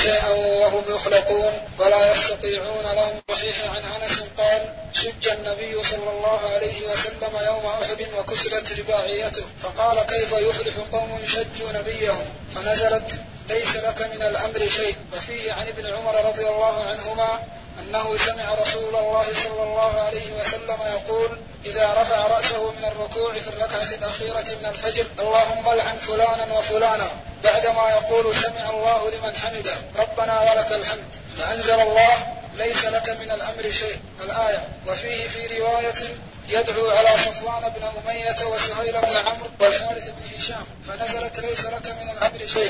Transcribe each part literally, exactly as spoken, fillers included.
شيئا وهم يخلقون ولا يستطيعون لهم. صحيح عن أنس قال شج النبي صلى الله عليه وسلم يوم أحد وكسرت رباعيته فقال كيف يفلح قوم شجوا نبيهم فنزلت ليس لك من الأمر شيء. وفيه عن ابن عمر رضي الله عنهما أنه سمع رسول الله صلى الله عليه وسلم يقول إذا رفع رأسه من الركوع في الركعة الأخيرة من الفجر اللهم لعن فلانا وفلانا بعدما يقول سمع الله لمن حمده ربنا ولك الحمد فأنزل الله ليس لك من الأمر شيء الآية. وفيه في رواية يدعو على صفوان بن أمية وسهيل بن عمرو والحارث بن هشام فنزلت ليس لك من الأمر شيء.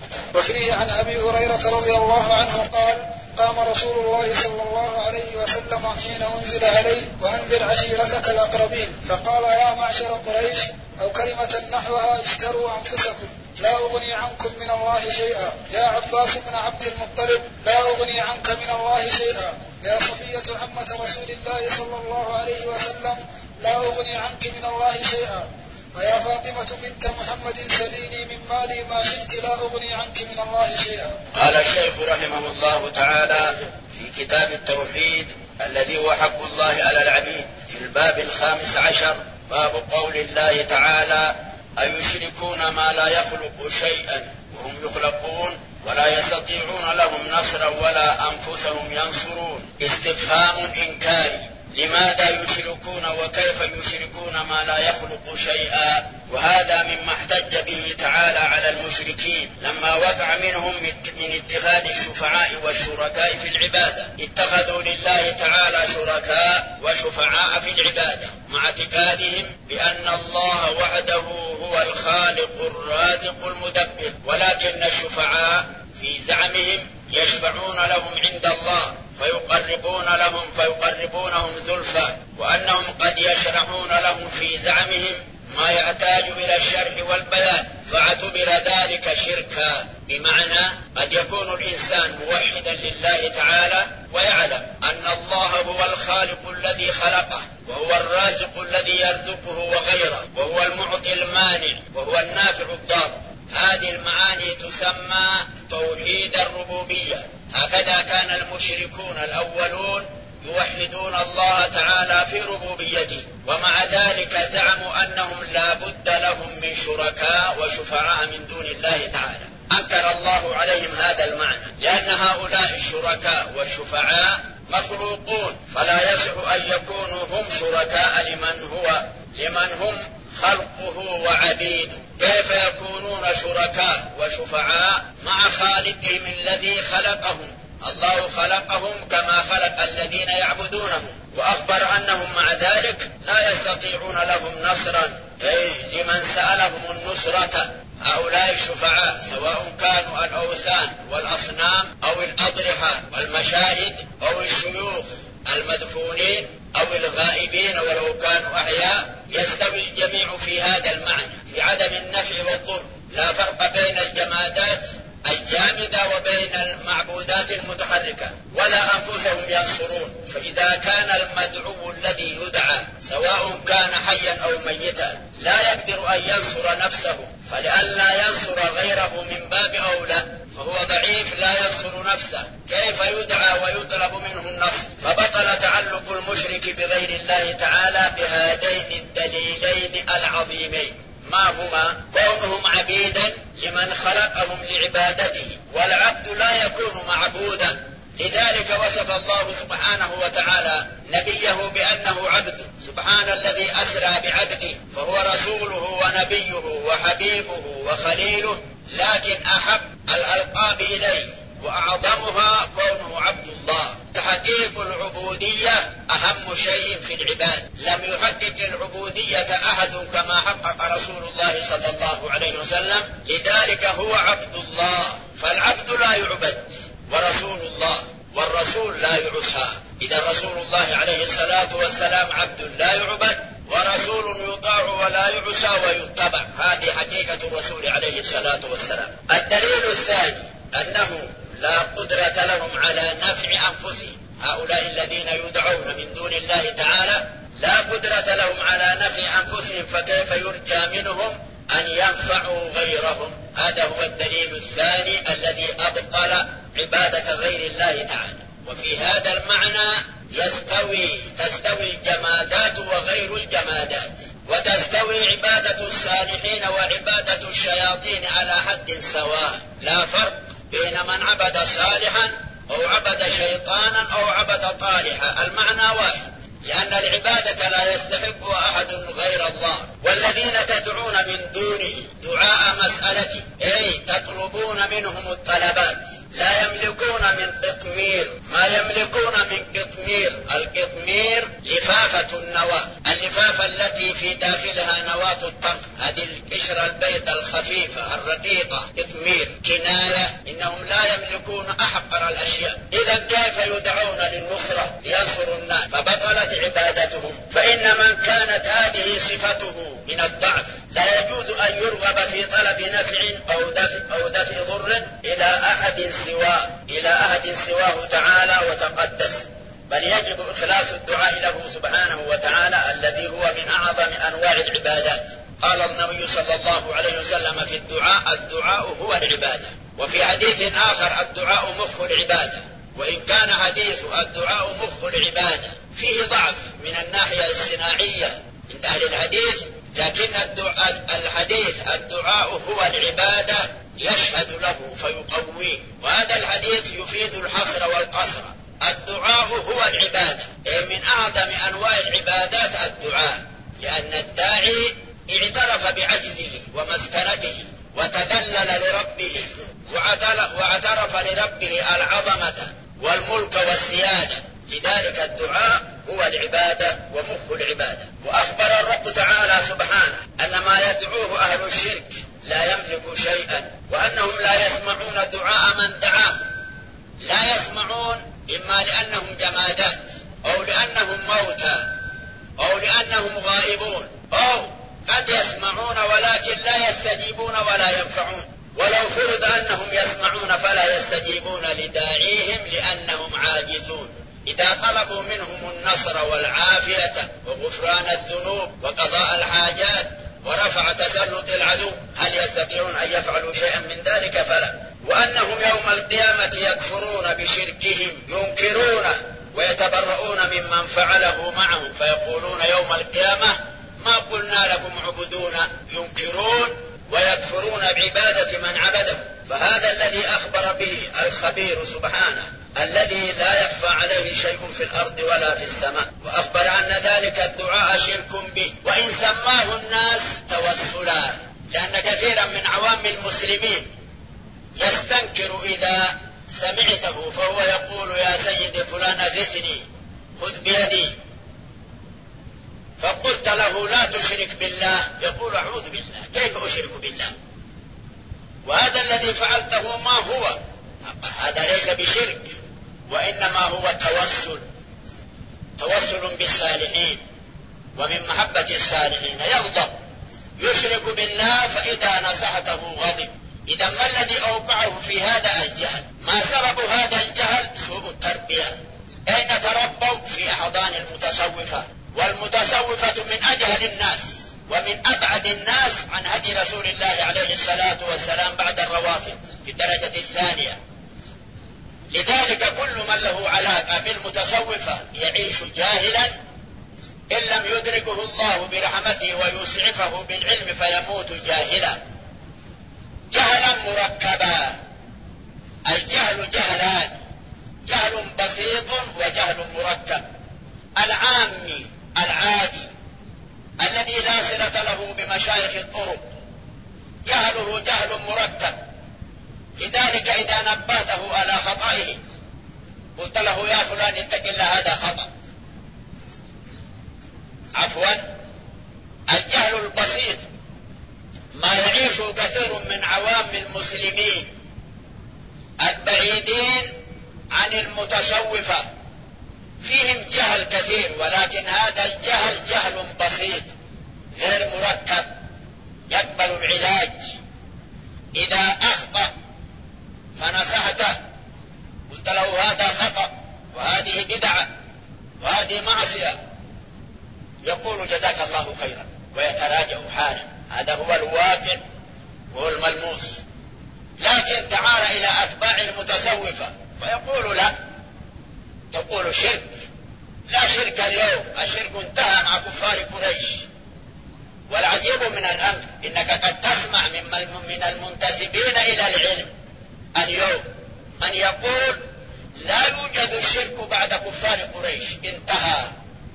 وفيه عن أبي هريرة رضي الله عنه قال قام رسول الله صلى الله عليه وسلم حين أنزل عليه وأنذر عشيرتك الأقربين فقال يا معشر قريش أو كلمة نحوها اشتروا أنفسكم لا أغني عنكم من الله شيئا. يا عباس بن عبد المطلب لا أغني عنك من الله شيئا. يا صفية عمة رسول الله صلى الله عليه وسلم لا أغني عنك من الله شيئا. ويا فاطمة بنت محمد سليني من مالي ما شئت لا أغني عنك من الله شيئا. قال الشيخ رحمه الله تعالى في كتاب التوحيد الذي هو حق الله على العبيد في الباب الخامس عشر باب قول الله تعالى أيشركون ما لا يخلق شيئا وهم يخلقون ولا يستطيعون لهم نصرا ولا أنفسهم ينصرون. استفهام إنكاري لماذا يشركون وكيف يشركون ما لا يخلق شيئا. وهذا مما احتج به تعالى على المشركين لما وقع منهم من اتخاذ الشفعاء والشركاء في العبادة. اتخذوا لله تعالى شركاء وشفعاء في العبادة مع اعتقادهم بأن الله وحده هو الخالق الرازق المدبر، ولكن الشفعاء في زعمهم يشفعون لهم عند الله فيقربون لهم فيقربونهم زلفى، وأنهم قد يشرحون لهم في زعمهم ما يحتاج إلى الشرح والبيان فاعتبر ذلك شركا. بمعنى قد يكون الإنسان موحدا لله تعالى ويعلم أن الله هو الخالق الذي خلقه وهو الرازق الذي يرزقه وغيره وهو المعطي المانع وهو النافع الضار. هذه المعاني تسمى توحيد الربوبية. هكذا كان المشركون الأولون يوحدون الله تعالى في ربوبيته، ومع ذلك زعموا أنهم لا بد لهم من شركاء وشفعاء من دون الله تعالى. أنكر الله عليهم هذا المعنى لأن هؤلاء الشركاء والشفعاء مخلوقون فلا يصح أن يكونوا هم شركاء لمن هو لمن هم خلقه وعبيده. كيف يكونون شركاء وشفعاء مع خالقهم الذي خلقهم؟ الله خلقهم كما خلق الذين يعبدونهم، وأخبر أنهم مع ذلك لا يستطيعون لهم نصرا أي لمن سألهم النصرة. هؤلاء الشفعاء سواء كانوا الأوثان والأصنام أو الأضرحة والمشاهد أو الشيوخ المدفونين أو الغائبين ولو كانوا أحياء، يستوي الجميع في هذا المعنى في عدم النفع والضر. لا فرق بين الجمادات الجامدة وبين المعبودات المتحركة ولا أنفسهم ينصرون. فإذا كان المدعو الذي يدعى سواء كان حيا أو ميتا لا يقدر أن ينصر نفسه، فلئلا ينصر غيره من باب أولى، فهو ضعيف لا ينصر نفسه، كيف يدعى ويطلب منه النصر؟ فبطل تعلق المشرك بغير الله تعالى بهذين الدليلين العظيمين. ما هما؟ كونهم عبيدا لمن خلقهم لعبادته، والعبد لا يكون معبودا. لذلك وصف الله سبحانه وتعالى نبيه بأنه عبد. سبحان الذي أسرى بعبده، فهو رسوله ونبيه وحبيبه وخليله، لكن أحب الألقاب إليه وأعظمها كونه عبد الله. تحقيق العبودية أهم شيء في العباد، لم يحقق العبودية أحد كما حقق رسول الله صلى الله عليه وسلم، لذلك هو عبد الله. فالعبد لا يعبد ورسول الله، والرسول لا يعصى. إذا رسول الله عليه الصلاة والسلام عبد لا يعبد ورسول يطاع ولا يعصى ويتبع. هذه حقيقة الرسول عليه الصلاة والسلام. الدليل الثاني أنه لا قدرة لهم على نفع أنفسهم. هؤلاء الذين يدعون من دون الله تعالى لا قدرة لهم على نفع أنفسهم، فكيف يرجى منهم أن ينفعوا غيرهم؟ هذا هو الدليل الثاني الذي أبطل عبادة غير الله تعالى. وفي هذا المعنى يستوي تستوي الجمادات وغير الجمادات، وتستوي عبادة الصالحين وعبادة الشياطين على حد سواء، لا فرق بين من عبد صالحا أو عبد شيطانا أو عبد طالحا، المعنى واحد، لأن العبادة لا يستحق أحد غير الله. والذين تدعون من دونه دعاء مسألة، أي تطلبون منهم الطلبات، لا يملكون من قطمير ما يملكون من قطمير. القطمير لفافة النواة، اللفافة التي في داخلها نواة التمر، هذه القشرة البيضاء الخفيفة الرقيقة، قطمير، كناية إنهم لا يملكون أحقر الأشياء. إذا كيف يدعون للنصرة لينصروا الناس؟ فبطلت عبادتهم. فإن من كانت هذه صفته من الضعف لا يجوز أن يرغب في طلب نفع أو دفع, أو دفع ضر إلى أحد سواه إلى أحد سواه تعالى وتقدس، بل يجب إخلاص الدعاء له سبحانه وتعالى الذي هو من أعظم أنواع العبادات. قال النبي صلى الله عليه وسلم في الدعاء: الدعاء هو العبادة. وفي حديث آخر: الدعاء مخ العبادة. وإن كان حديث الدعاء مخ العبادة فيه ضعف من الناحية الصناعية عند أهل الحديث، لكن الدعاء الحديث الدعاء هو العبادة يشهد له فيقويه، وهذا الحديث يفيد الحصر والقصر. الدعاء هو العبادة، من أعظم أنواع العبادات الدعاء، لأن الداعي اعترف بعجزه ومسكنته وتذلل لربه واعترف لربه العظمة والملك والسيادة، لذلك الدعاء هو العبادة ومخ العبادة. وأخبر الرب تعالى سبحانه أن ما يدعوه أهل الشرك لا يملك شيئا، وأنهم لا يسمعون دعاء من دعاهم، لا يسمعون، إما لأنهم جمادات أو لأنهم موتى أو لأنهم غائبون، أو قد يسمعون ولكن لا يستجيبون ولا ينفعون. ولو فرض أنهم يسمعون فلا يستجيبون لداعيهم لأنهم عاجزون. إذا طلبوا منهم النصر والعافية وغفران الذنوب وقضاء الحاجات ورفع تسلط العدو، هل يستطيعون أن يفعلوا شيئا من ذلك؟ فلا. وأنهم يوم القيامة يكفرون بشركهم، ينكرونه ويتبرؤون ممن فعله معهم، فيقولون يوم القيامة: ما قلنا لكم عبدونا. ينكرون ويكفرون بعبادة من عبده. فهذا الذي أخبر به الخبير سبحانه الذي لا يخفى عليه شيء في الأرض ولا في السماء، وأخبر أن ذلك الدعاء شرك به، وإن سماه الناس توسلا، لأن كثيرا من عوام المسلمين يستنكر إذا سمعته، فهو يقول: يا سيد فلان أغثني، خذ بيدي. فقلت له: لا تشرك بالله، يقول: أعوذ بالله، كيف أشرك بالله؟ وهذا الذي فعلته ما هو، هذا ليس بشرك، وإنما هو توسل، توسل بالصالحين ومن محبة الصالحين. يغضب، يشرك بالله، فإذا نصحته غضب. إذا ما الذي أوقعه في هذا الجهل؟ ما سبب هذا الجهل؟ سوء التربية. أين تربوا؟ في أحضان المتصوفة، والمتصوفة من أجهل الناس ومن أبعد الناس عن هدي رسول الله عليه الصلاة والسلام بعد الروافض في الدرجة الثانية. لذلك كل من له علاقة بالمتصوفة يعيش جاهلا إن لم يدركه الله برحمته ويسعفه بالعلم فيموت جاهلا، جهلا مركبا. الجهل جهلان: جهل بسيط وجهل مركب. العامي العادي الذي لا صلة له بمشايخ الطرق جهله جهل مركب. لذلك إذا نبهته على خطئه قلت له: يا فلان اتق الله، هذا خطأ. عفوا. الجهل البسيط ما يعيش كثير من عوام المسلمين البعيدين عن المتصوفة، فيهم جهل كثير، ولكن هذا الجهل جهل بسيط غير مركب يقبل العلاج. إذا أخطأ فنصحته قلت له: هذا خطأ وهذه بدعة وهذه معصية، يقول: جزاك الله خيرا، ويتراجع حالا. هذا هو الواقع وهو الملموس. لكن تعال إلى أتباع المتصوفة فيقول لا، تقول شرك، لا شرك اليوم، الشرك انتهى مع كفار قريش. والعجيب من الأمر إنك قد تسمع من المنتسبين إلى العلم اليوم من يقول لا يوجد الشرك بعد كفار قريش، انتهى،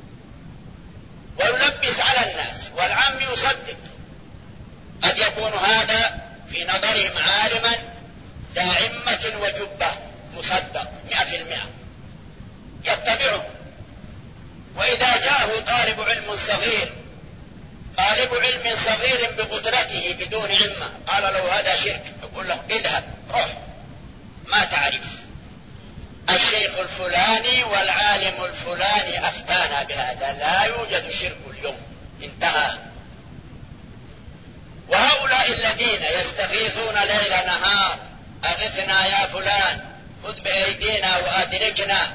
ويلبس على الناس والعام يصدق. قد يكون هذا في نظرهم عالما ذا عمة وجبة مصدق مئة في المئة يتبعه. وإذا جاءه طالب علم صغير طالب علم صغير بقدرته بدون علم قال له هذا شرك، يقول له اذهب روح، ما تعرف، الشيخ الفلاني والعالم الفلاني أفتانا بهذا، لا يوجد شرك اليوم، انتهى. وهؤلاء الذين يستغيثون ليل نهار أغثنا يا فلان، خذ بأيدينا وأدركنا،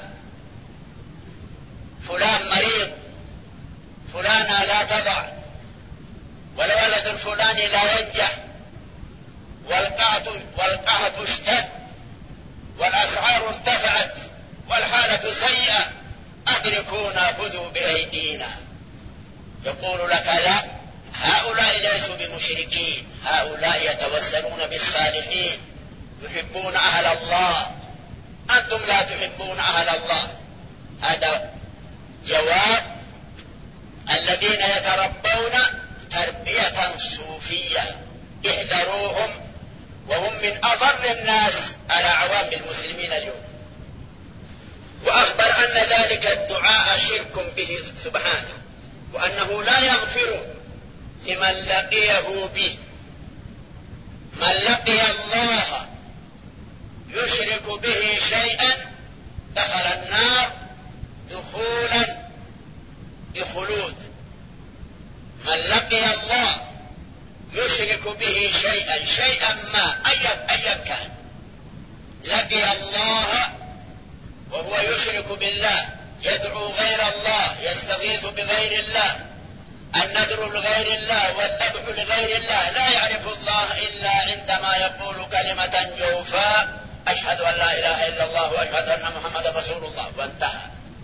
فلان مريض، فلانا لا تضع، والولد الفلاني لا ينجح، والقحط والقحط اشتد، والأسعار ارتفعت، والحالة سيئة، أدركونا خذوا بأيدينا. يقول لك لا، هؤلاء ليسوا بمشركين، هؤلاء يتوسلون بالصالحين، يحبون أهل الله، أنتم لا تحبون أهل الله. هذا جواب الذين يتربون تربية صوفية، احذروهم، وهم من أضر الناس على عوام المسلمين اليوم. وأخبر أن ذلك الدعاء شرك به سبحانه، وأنه لا يغفر لمن لقيه به. من لقي الله يشرك به شيئا دخل النار دخولا بخلود. من لقي الله يشرك به شيئا شيئا ما أيا أيا كان، لقي الله وهو يشرك بالله، يدعو غير الله، يستغيث بغير الله، النذر لغير الله والذبح لغير الله، لا يعرف الله إلا عندما يقول كلمة جوفاء أشهد أن لا إله إلا الله وأشهد أن محمد رسول الله، وانتهى.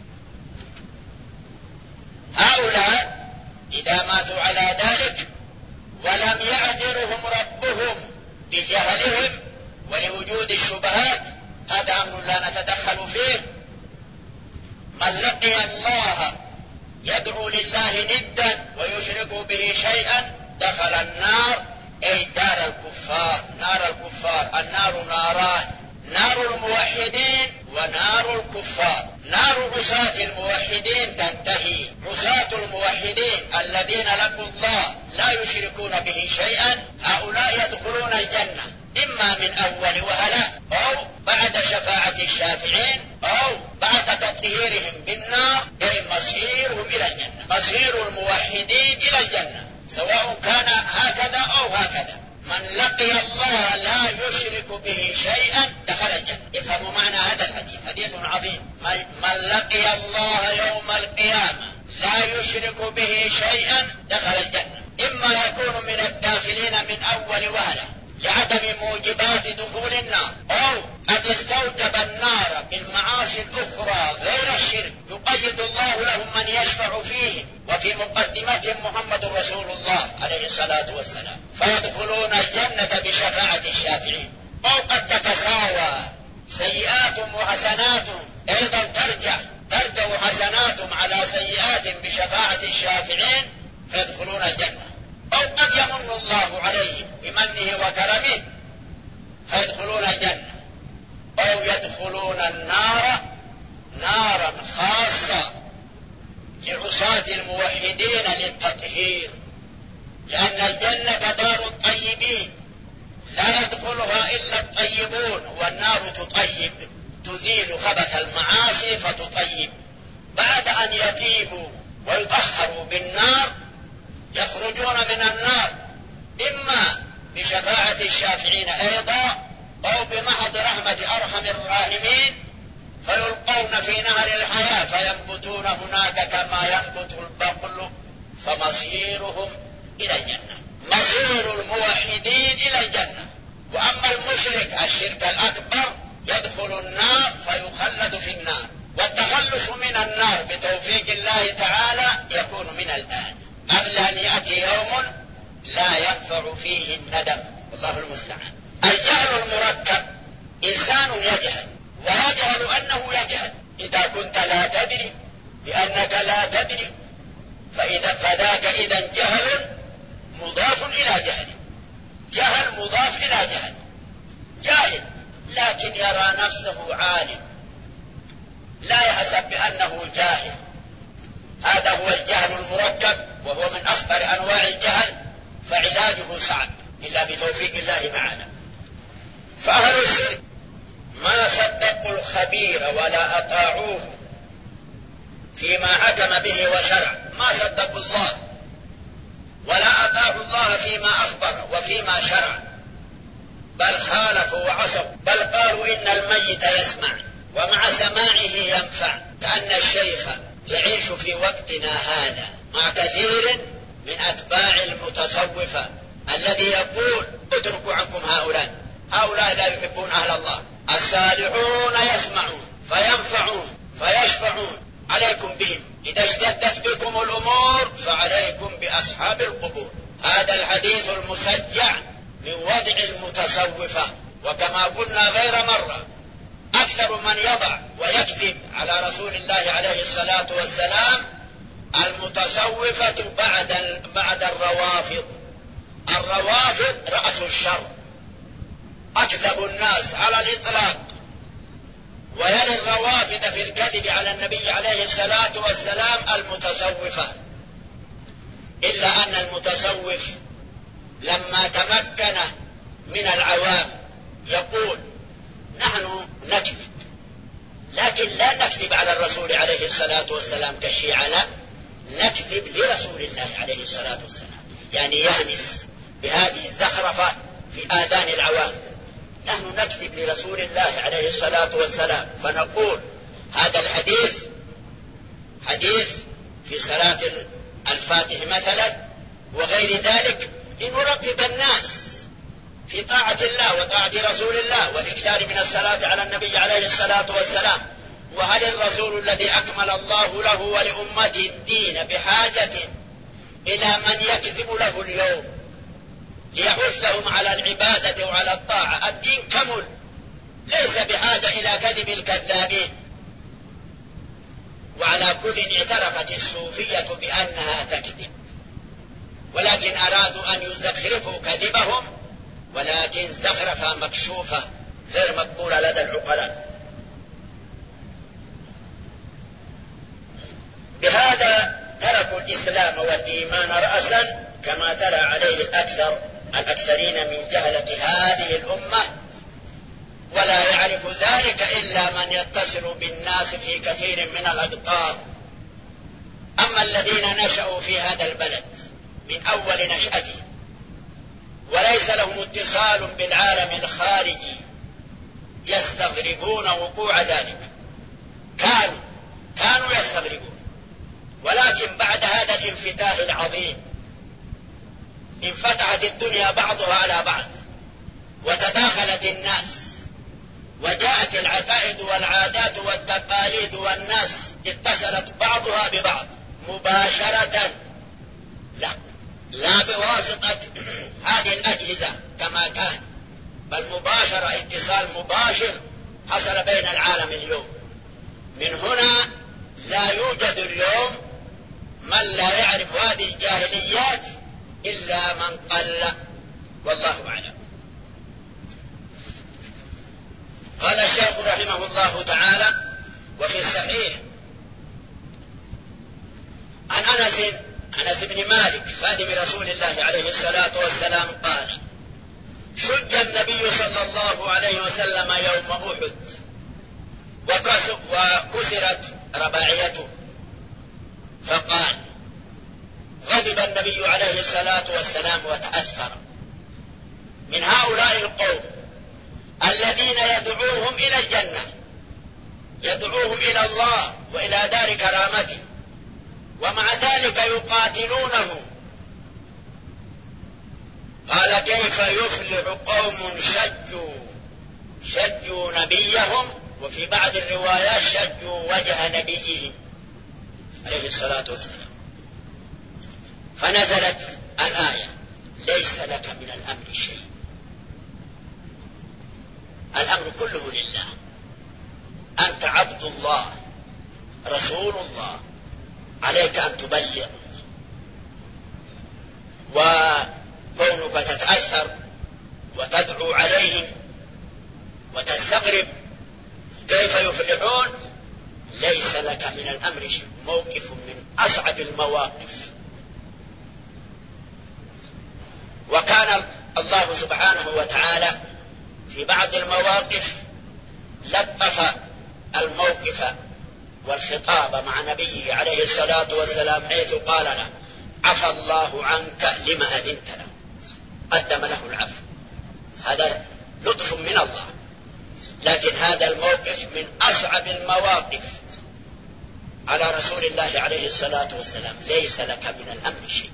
هؤلاء إذا ماتوا على ذلك ولم يعذرهم ربهم بجهلهم ولوجود الشبهات، هذا أمر لا نتدخل فيه. من لقي الله يدعو لله ندا ويشرك به شيئا دخل النار، أي دار الكفار، نار الكفار. النار ناران، نار الموحدين ونار الكفار. نار عصاة الموحدين تنتهي، عصاة الموحدين الذين لقوا الله لا يشركون به شيئا، هؤلاء يدخلون الجنة إما من أول وهلة أو بعد شفاعة الشافعين أو بعد تطهيرهم بالنار، أي مصيرهم إلى الجنة. مصير الموحدين إلى الجنة سواء كان هكذا أو هكذا. من لقي الله لا يشرك به شيئا دخل الجنة. افهموا معنى هذا الحديث، حديث عظيم. من لقي الله يوم القيامة لا يشرك به شيئا دخل الجنة، إما يكون من الداخلين من أول وهلة لعدم موجبات دخول النار، أو قد استوجب النار بالمعاصي الأخرى غير الشرك، يقيد الله لهم من يشفع فيه، وفي مقدمتهم محمد رسول الله عليه الصلاة والسلام، فيدخلون الجنة بشفاعة الشافعين. أو قد تتساوى سيئاتهم وحسناتهم، أيضا ترجع ترجع حسناتهم على سيئات بشفاعة الشافعين فيدخلون الجنة. أو قد يمن الله عليهم بمنه وكرمه فيدخلون الجنة، أو يدخلون النار نارا خاصة لعصاة الموحدين للتطهير، لأن الجنة دار الطيبين لا يدخلها إلا الطيبون، والنار تطيب، تزيل خبث المعاصي فتطيب. بعد أن يطيبوا ويطهروا بالنار يخرجون من النار إما بشفاعة الشافعين أيضا أو بمحض رحمة أرحم الراحمين، فيلقون في نهر الحياة فينبتون هناك كما ينبت البقل، فمصيرهم إلى الجنة. مصير الموحدين إلى الجنة. وأما المشرك الشرك الأكبر يدخل النار عالم لا يحسب بأنه جاهل، هذا هو الجهل المركب وهو من أخطر أنواع الجهل، فعلاجه صعب إلا بتوفيق الله تعالى. فأهل الشرك ما صدقوا الخبير ولا أطاعوه فيما حكم به وشرع، ما صدقوا الله ولا أطاعوا الله فيما أخبر وفيما شرع، بل خالفوا وعصوا، بل قالوا إن الميت يسمع ومع سماعه ينفع، كأن الشيخ يعيش في وقتنا هذا مع كثير من أتباع المتصوفة الذي يقول اتركوا عنكم هؤلاء، هؤلاء لا يحبون أهل الله، الصالحون يسمعون فينفعون فيشفعون، عليكم بهم، إذا اشتدت بكم الأمور فعليكم بأصحاب القبور. هذا الحديث المسجع من وضع المتصوفة، وكما قلنا غير مرة أكثر من يضع ويكذب على رسول الله عليه الصلاة والسلام المتصوفة بعد بعد الروافض. الروافض رأس الشر، أكذب الناس على الإطلاق، ويلي الروافض في الكذب على النبي عليه الصلاة والسلام المتصوفة، إلا أن المتصوف لما تمكن من العوام يقول نحن نكذب، لكن لا نكذب على الرسول عليه الصلاة والسلام كالشيعة، لا، نكذب لرسول الله عليه الصلاة والسلام، يعني يهمس بهذه الزخرفة في آذان العوام، نحن نكذب لرسول الله عليه الصلاة والسلام، فنقول هذا الحديث حديث في صلاة الفاتح مثلا وغير ذلك لنرغب الناس في طاعة الله وطاعة رسول الله والإكثار من الصلاة على النبي عليه الصلاة والسلام. وهل الرسول الذي أكمل الله له ولأمته الدين بحاجة إلى من يكذب له اليوم ليحثهم على العبادة وعلى الطاعة؟ الدين كمل، ليس بحاجة إلى كذب الكذابين. وعلى كل اعترفت الصوفية بأنها تكذب، ولكن أرادوا أن يزخرفوا كذبهم، ولكن زخرفة مكشوفة غير مقبولة لدى العقلاء. بهذا تركوا الإسلام والإيمان رأسا كما ترى عليه الأكثر الأكثرين من جهلة هذه الأمة، ولا يعرف ذلك إلا من يتصل بالناس في كثير من الأقطار. أما الذين نشأوا في هذا البلد من أول نشأته وليس لهم اتصال بالعالم الخارجي يستغربون وقوع ذلك، كانوا كانوا يستغربون، ولكن بعد هذا الانفتاح العظيم انفتحت الدنيا بعضها على بعض وتداخلت الناس، وجاءت العقائد والعادات والتقاليد والناس اتصلت بعضها ببعض مباشرة، لا لا بواسطة هذه الأجهزة كما كان، بل مباشرة، اتصال مباشر حصل بين العالم اليوم. من هنا لا يوجد اليوم من لا يعرف هذه الجاهليات إلا من قل، والله أعلم. قال الشيخ رحمه الله تعالى: وفي الصحيح عن أنس أنس بن مالك خادم رسول الله عليه الصلاة والسلام قال: شج النبي صلى الله عليه وسلم يوم أحد وكسرت رباعيته، فقال: غضب النبي عليه الصلاة والسلام وتأثر من هؤلاء القوم الذين يدعوهم إلى الجنة، يدعوهم إلى الله وإلى دار كرامته، ومع ذلك يقاتلونه. قال: كيف يفلح قوم شجوا شجوا نبيهم، وفي بعض الروايات شجوا وجه نبيهم عليه الصلاة والسلام. فنزلت الآية: ليس لك من الأمر شيء، الأمر كله لله، أنت عبد الله رسول الله، عليك أن تبلغ. وكونك تتأثر وتدعو عليهم وتستغرب من الأمر شيء، موقف من أصعب المواقف. وكان الله سبحانه وتعالى في بعض المواقف لطف الموقف والخطاب مع نبيه عليه الصلاة والسلام، حيث قال له: عفى الله عنك لما أذنت له، قدم له العفو. هذا لطف من الله. لكن هذا الموقف من أصعب المواقف على رسول الله عليه الصلاة والسلام، ليس لك من الأمر شيء.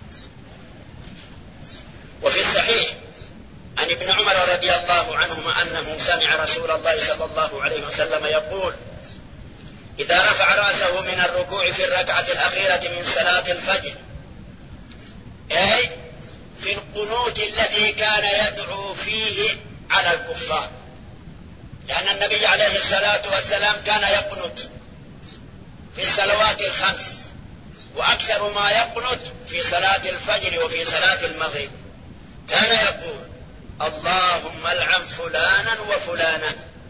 وفي الصحيح عن ابن عمر رضي الله عنهما أنه سمع رسول الله صلى الله عليه وسلم يقول: إذا رفع رأسه من الركوع في الركعة الأخيرة من صلاة الفجر، أي في القنوت الذي كان يدعو فيه على الكفار، لأن النبي عليه الصلاة والسلام كان يقنت في الصلوات الخمس، وأكثر ما يقنت في صلاة الفجر وفي صلاة المغرب. كان يقول: اللهم العن فلانا وفلانا،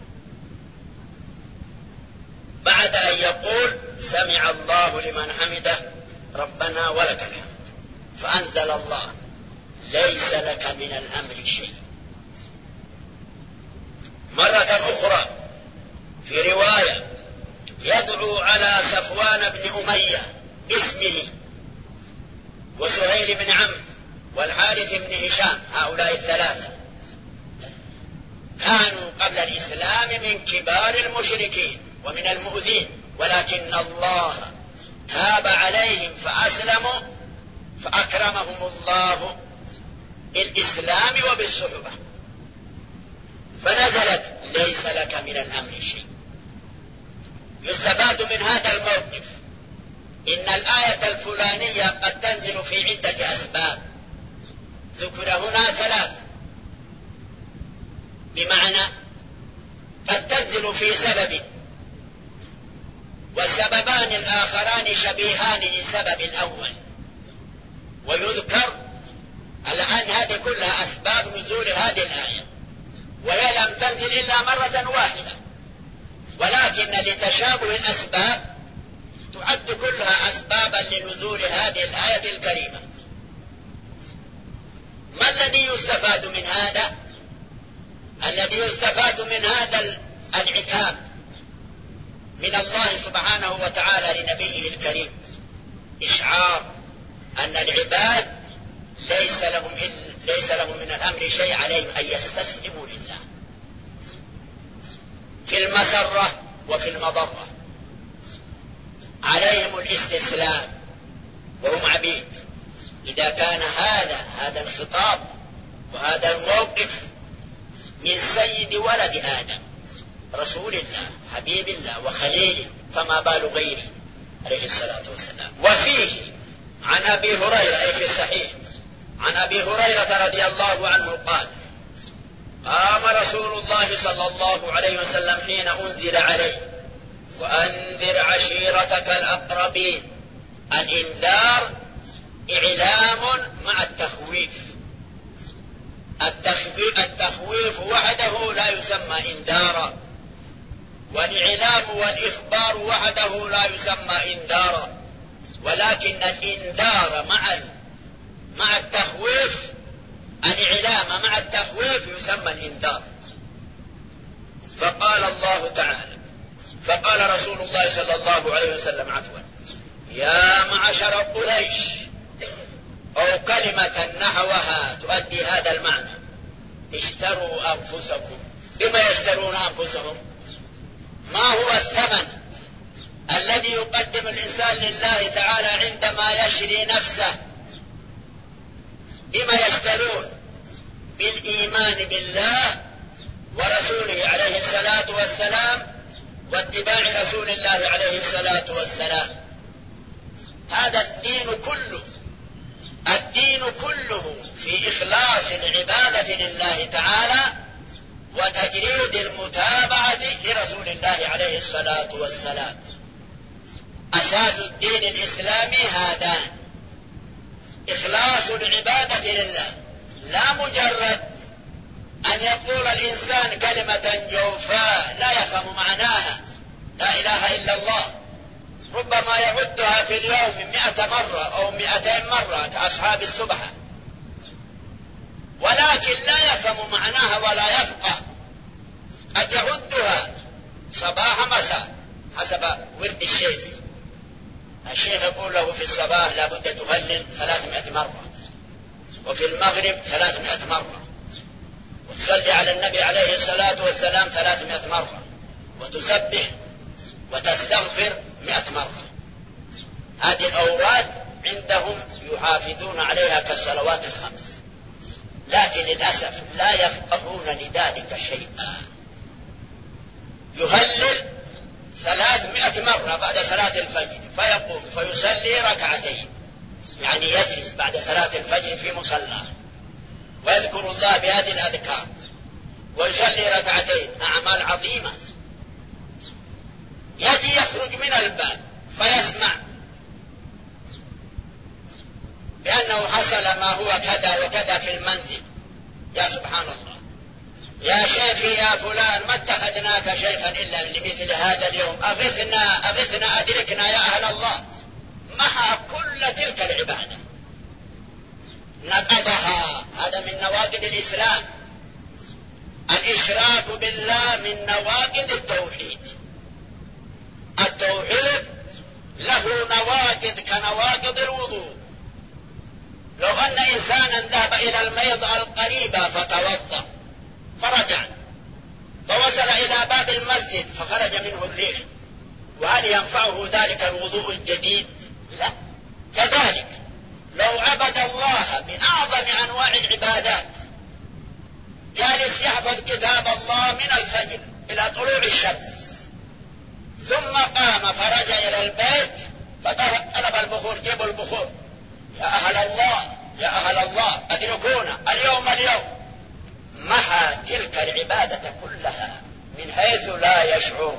بعد أن يقول: سمع الله لمن حمده ربنا ولك الحمد، فأنزل الله: ليس لك من الأمر شيء. مرة أخرى في رواية يدعو على صفوان بن أمية باسمه، وسهيل بن عمرو، والحارث بن هشام، هؤلاء الثلاثة كانوا قبل الإسلام من كبار المشركين ومن المؤذين، ولكن الله تاب عليهم فأسلموا، فأكرمهم الله بالإسلام وبالصحبة، فنزلت: ليس لك من الأمر شيء. يستفاد من هذا الموقف إن الآية الفلانية قد تنزل في عدة أسباب، ذكر هنا ثلاث، بمعنى قد تنزل في سبب، والسببان الآخران شبيهان للسبب الأول، ويذكر على أن هذه كلها أسباب نزول هذه الآية، وهي لم تنزل إلا مرة واحدة، ولكن لتشابه الأسباب تعد كلها أسبابا لنزول هذه الآية الكريمة. ما الذي يستفاد من هذا؟ الذي يستفاد من هذا العتاب من الله سبحانه وتعالى لنبيه الكريم إشعار أن العباد ليس لهم ليس لهم من الأمر شيء، عليهم أن يستسلموا لله في المسرة وفي المضرة، عليهم الاستسلام وهم عبيد. إذا كان هذا هذا الخطاب وهذا الموقف من سيد ولد آدم رسول الله حبيب الله وخليله، فما بال غيره عليه الصلاة والسلام. وفيه عن أبي هريرة، أي في الصحيح عن أبي هريرة رضي الله عنه قال: قام رسول الله صلى الله عليه وسلم حين أنزل عليه: وأنذر عشيرتك الأقربين. الإنذار إعلام مع التخويف. التخويف, التخويف وحده لا يسمى إنذارا، والإعلام والإخبار وحده لا يسمى إنذارا، ولكن الإنذار مع مع التخويف، الإعلام مع التخويف يسمى الإنذار. فقال الله تعالى، فقال رسول الله صلى الله عليه وسلم عفوا: يا معشر قريش، أو كلمة نحوها تؤدي هذا المعنى: اشتروا أنفسكم. بما يشترون أنفسهم؟ ما هو الثمن الذي يقدم الإنسان لله تعالى عندما يشري نفسه؟ بما يشترون؟ بالإيمان بالله ورسوله عليه الصلاة والسلام، واتباع رسول الله عليه الصلاة والسلام. هذا الدين كله، الدين كله في إخلاص العبادة لله تعالى وتجريد المتابعة لرسول الله عليه الصلاة والسلام. أساس الدين الإسلامي هذان: إخلاص العبادة لله، لا مجرد أن يقول الإنسان كلمة جوفاء لا يفهم معناها، لا إله إلا الله، ربما معناها ولا يفقه، قد يعدها صباح مساء حسب ورد الشيخ. الشيخ يقول له في الصباح لابد تهلل ثلاثمائة مرة، وفي المغرب ثلاثمائة مرة، وتصلي على النبي عليه الصلاة والسلام ثلاثمائة مرة، وتسبح وتستغفر مئة مرة. هذه الأوراد عندهم يحافظون عليها كالصلوات الخمس، لكن للأسف لا يفقهون لذلك شيئا. يهلل ثلاثمائة مرة بعد صلاة الفجر فيقوم فيصلي ركعتين، يعني يجلس بعد صلاة الفجر في مصلى ويذكر الله بهذه الأذكار ويصلي ركعتين، أعمال عظيمة. يجي يخرج من الباب فيسمع بأنه حصل ما هو كذا وكذا في المنزل. يا سبحان الله، يا شيخي يا فلان ما اتخذناك شيخا إلا لمثل هذا اليوم، أغثنا أغثنا أدركنا يا أهل الله. محى كل تلك العبادة، نقضها. هذا من نواقض الإسلام. الإشراك بالله من نواقض التوحيد. التوحيد له نواقض كنواقض الوضوء. لو أن إنسانا ذهب إلى الميض القريبة فتوضأ فرجع فوصل إلى باب المسجد فخرج منه الريح، وهل ينفعه ذلك الوضوء الجديد؟ لا. كذلك لو عبد الله بأعظم أنواع العبادات، جالس يحفظ كتاب الله من الفجر إلى طلوع الشمس، ثم قام فرجع إلى البيت فطلب البخور، جيبوا البخور، يا أهل الله يا أهل الله أدركونا اليوم اليوم، محى تلك العبادة كلها من حيث لا يشعر.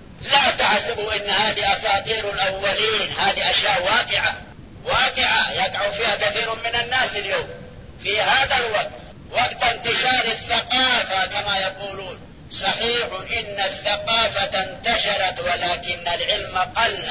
لا تحسبوا إن هذه أساطير الأولين، هذه أشياء واقعة واقعة يقع فيها كثير من الناس اليوم في هذا الوقت، وقت انتشار الثقافة كما يقولون. صحيح إن الثقافة انتشرت ولكن العلم قل،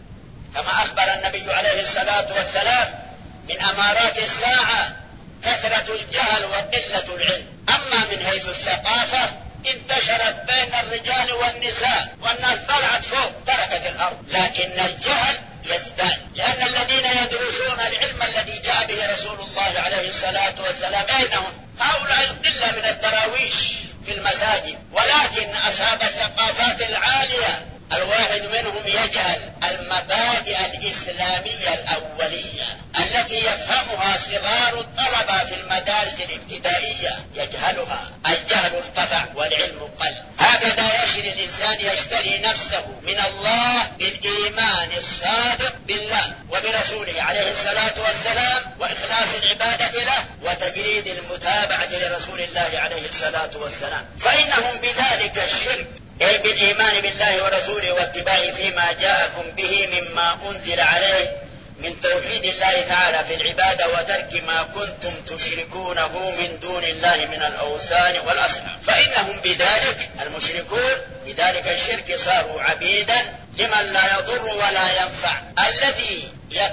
كما أخبر النبي عليه الصلاة والسلام من أمارات الساعة كثرة الجهل وقلة العلم. أما من حيث الثقافة انتشرت بين الرجال والنساء، والناس طلعت فوق تركت الأرض، لكن الجهل يزداد، لأن الذين يدرسون العلم الذي جاء به رسول الله عليه الصلاة والسلام أين هم؟ هؤلاء القلة من الدراويش في المساجد، ولكن أصحاب الثقافات العالية الواحد منهم يجهل المبادئ الإسلامية الأولية التي يفهمها صغار الطلبة في المدارس الابتدائية، يجهلها. الجهل ارتفع والعلم قل. هكذا يشري الإنسان يشتري نفسه من الله بالإيمان الصادق بالله وبرسوله عليه الصلاة والسلام، وإخلاص العبادة له، وتجريد المتابعة لرسول الله عليه الصلاة والسلام. فإنهم بذلك الشرك، أي بالإيمان بالله ورسوله واتباعه فيما جاءكم به مما أنزل عليه من توحيد الله تعالى في العبادة، وترك ما كنتم تشركونه من دون الله من الأوثان والأصنام. فإنهم بذلك المشركون بذلك الشرك صاروا عبيدا لمن لا يضر ولا ينفع. الذي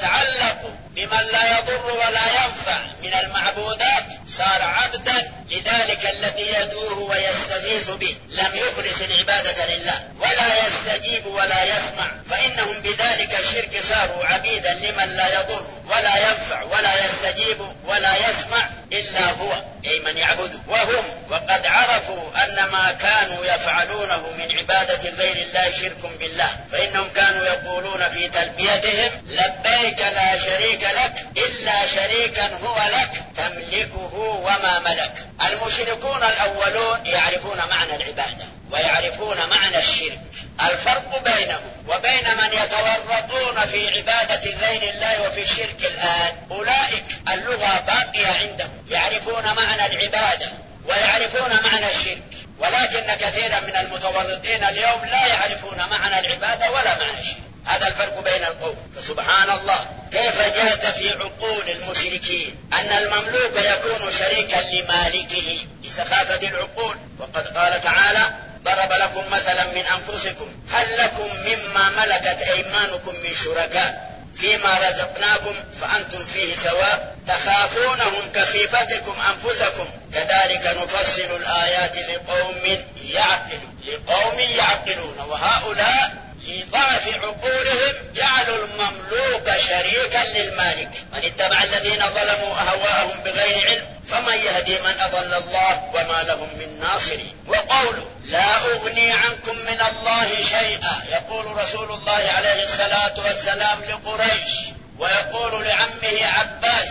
يتعلق بمن لا يضر ولا ينفع من المعبودات صار عبدا لذلك الذي يدعوه ويستغيث به، لم يخلص العبادة لله ولا يستجيب ولا يسمع. فإنهم بذلك الشرك صاروا عبيدا لمن لا يضر ولا ينفع ولا يستجيب ولا يسمع إلا هو، أي من يعبده. وهم وقد عرفوا أن ما كانوا يفعلونه من عبادة غير الله شرك بالله، فإنهم كانوا يقولون في تلبيتهم لبيك لا شريك لك إلا شريكا هو لك تملكه وما ملك. المشركون الأولون يعرفون معنى العبادة ويعرفون معنى الشرك. الفرق بينهم وبين من يتورطون في عبادة غير الله وفي الشرك الآن، أولئك اللغة باقية عندهم، يعرفون معنى العبادة ويعرفون معنى الشرك، ولكن كثيرا من المتورطين اليوم لا يعرفون معنى العبادة ولا معنى الشرك. هذا الفرق بين القوم. فسبحان الله كيف جاءت في عقول المشركين أن المملوك يكون شريكا لمالكه بسخافة العقول. وقد قال تعالى ضرب لكم مثلا من أنفسكم هل لكم مما ملكت أيمانكم من شركاء فيما رزقناكم فأنتم فيه سواء تخافونهم كخيفتكم أنفسكم كذلك نفصل الآيات لقوم يعقلون لقوم يعقلون وهؤلاء لضعف عقولهم جعلوا المملوك شريكا للمالك من اتبع الذين ظلموا أهواءهم بغير علم فمن يهدي من أضل الله وما لهم من ناصرين. وقوله لا أغني عنكم من الله شيئا يقول رسول الله عليه الصلاة والسلام لقريش ويقول لعمه عباس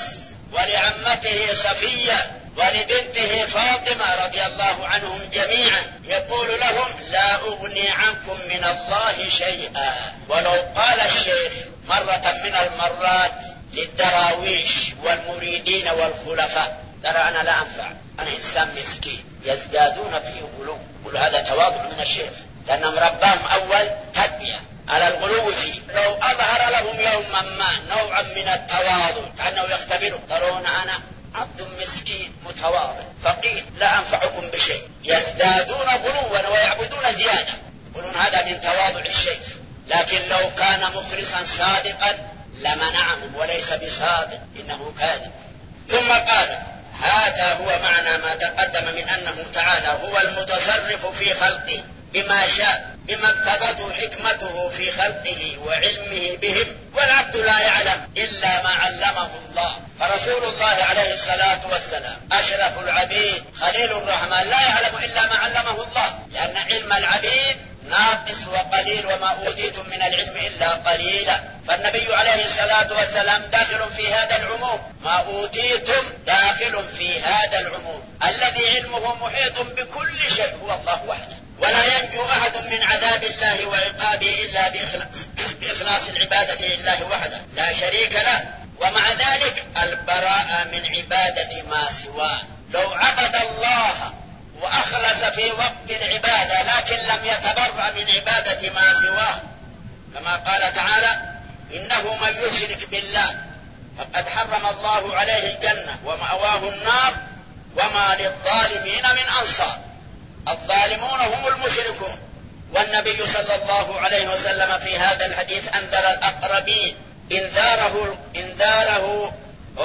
ولعمته صفية ولبنته فاطمة رضي الله عنهم جميعا يقول لهم لا أغني عنكم من الله شيئا. ولو قال الشيخ مرة من المرات للدراويش والمريدين والخلفاء ترى أنا لا أنفع أنا إنسان مسكين يزدادون فيه غلو قل هذا تواضع من الشيخ لأنهم ربهم أول تدبية على الغلو فيه. لو أظهر لهم يوما ما نوعا من التواضع كأنه يختبروا ترون أنا عبد مسكين متواضع فقير لا أنفعكم بشيء يزدادون غلوا ويعبدون زيادة يقولون هذا من تواضع الشيخ. لكن لو كان مخلصا صادقا لمنعهم وليس بصادق إنه كاذب. ثم قال هذا هو معنى ما تقدم من أنه تعالى هو المتصرف في خلقه بما شاء بما اقتضته حكمته في خلقه وعلمه بهم والعبد لا يعلم إلا ما علمه الله. فرسول الله عليه الصلاة والسلام أشرف العبيد خليل الرحمن لا يعلم إلا ما علمه الله لأن علم العبيد ناقص وقليل وما أوتيتم من العلم إلا قليلا. فالنبي عليه الصلاة والسلام داخل في هذا العموم ما أوتيتم داخل في هذا العموم الذي علمه محيط بكل شيء هو الله وحده ولا ينجو أحد من عذاب الله وعقابه إلا بإخلاص, بإخلاص العبادة لله وحده لا شريك له. ومع ذلك البراءة من عبادة ما سواه. لو عبد الله وأخلص في وقت العبادة لكن لم يتبرأ من عبادة ما سواه كما قال تعالى إنه من يشرك بالله فقد حرم الله عليه الجنة ومأواه النار وما للظالمين من أنصار. الظالمون هم المشركون. والنبي صلى الله عليه وسلم في هذا الحديث أنذر الأقربين إنذاره إنذاره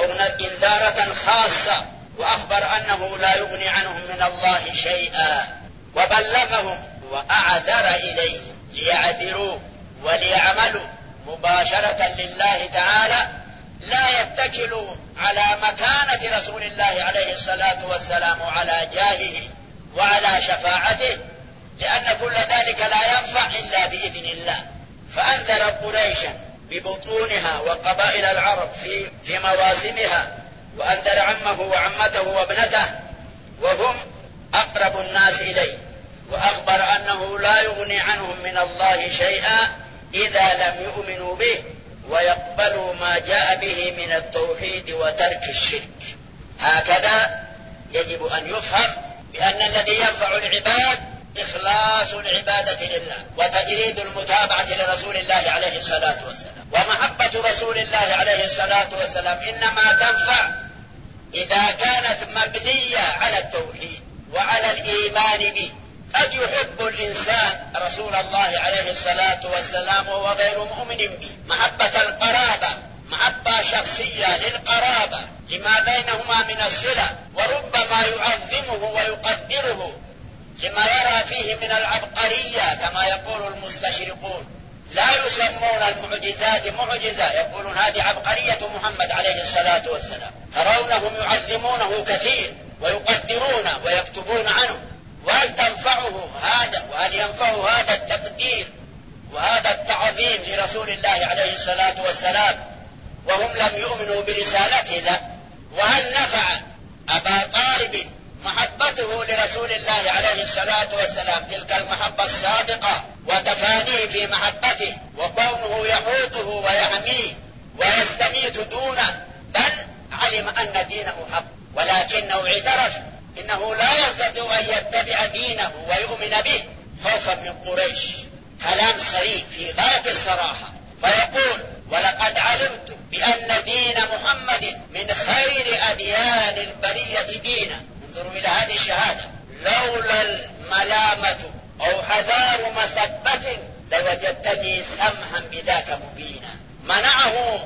إنذارة خاصة وأخبر أنه لا يغني عنهم من الله شيئا وبلغهم وأعذر إليهم ليعذروا وليعملوا مباشرة لله تعالى لا يتكلوا على مكانة رسول الله عليه الصلاة والسلام وعلى جاهه وعلى شفاعته لأن كل ذلك لا ينفع إلا بإذن الله. فأنذر قريشا ببطونها وقبائل العرب في, في مواسمها وأنذر عمه وعمته وابنته وهم أقرب الناس إليه وأخبر أنه لا يغني عنهم من الله شيئا إذا لم يؤمنوا به ويقبلوا ما جاء به من التوحيد وترك الشرك. هكذا يجب أن يفهم بأن الذي ينفع العباد إخلاص العبادة لله وتجريد المتابعة لرسول الله عليه الصلاة والسلام. ومحبة رسول الله عليه الصلاة والسلام إنما تنفع إذا كانت مبنية على التوحيد وعلى الإيمان به. قد يحب الإنسان رسول الله عليه الصلاة والسلام وهو غير مؤمن به محبة القرابة محبة شخصية للقرابة لما بينهما من الصلة وربما يعظمه ويقدره لما يرى فيه من العبقرية كما يقول المستشرقون لا يسمون المعجزات معجزة يقولون هذه عبقرية محمد عليه الصلاة والسلام ترونهم يعظمونه كثير ويقدرون ويكتبون عنه. وهل تنفعه هذا وهل ينفعه هذا التقدير وهذا التعظيم لرسول الله عليه الصلاة والسلام وهم لم يؤمنوا برسالته؟ لا. وهل نفع أبا طالب محبته لرسول الله عليه الصلاة والسلام تلك المحبة الصادقة وتفانيه في محبته وكونه يحوطه ويحميه ويستميت دونه بل علم أن دينه حق ولكنه اعترف إنه لا يستطيع أن يتبع دينه ويؤمن به خوفا من قريش. كلام صريح في غاية الصراحة فيقول ولقد علمت بأن دين محمد من خير أديان البرية دينا. انظروا إلى هذه الشهادة لولا الملامة أو حذار مسبة لوجدتني سمحا بذاك مبينا. منعه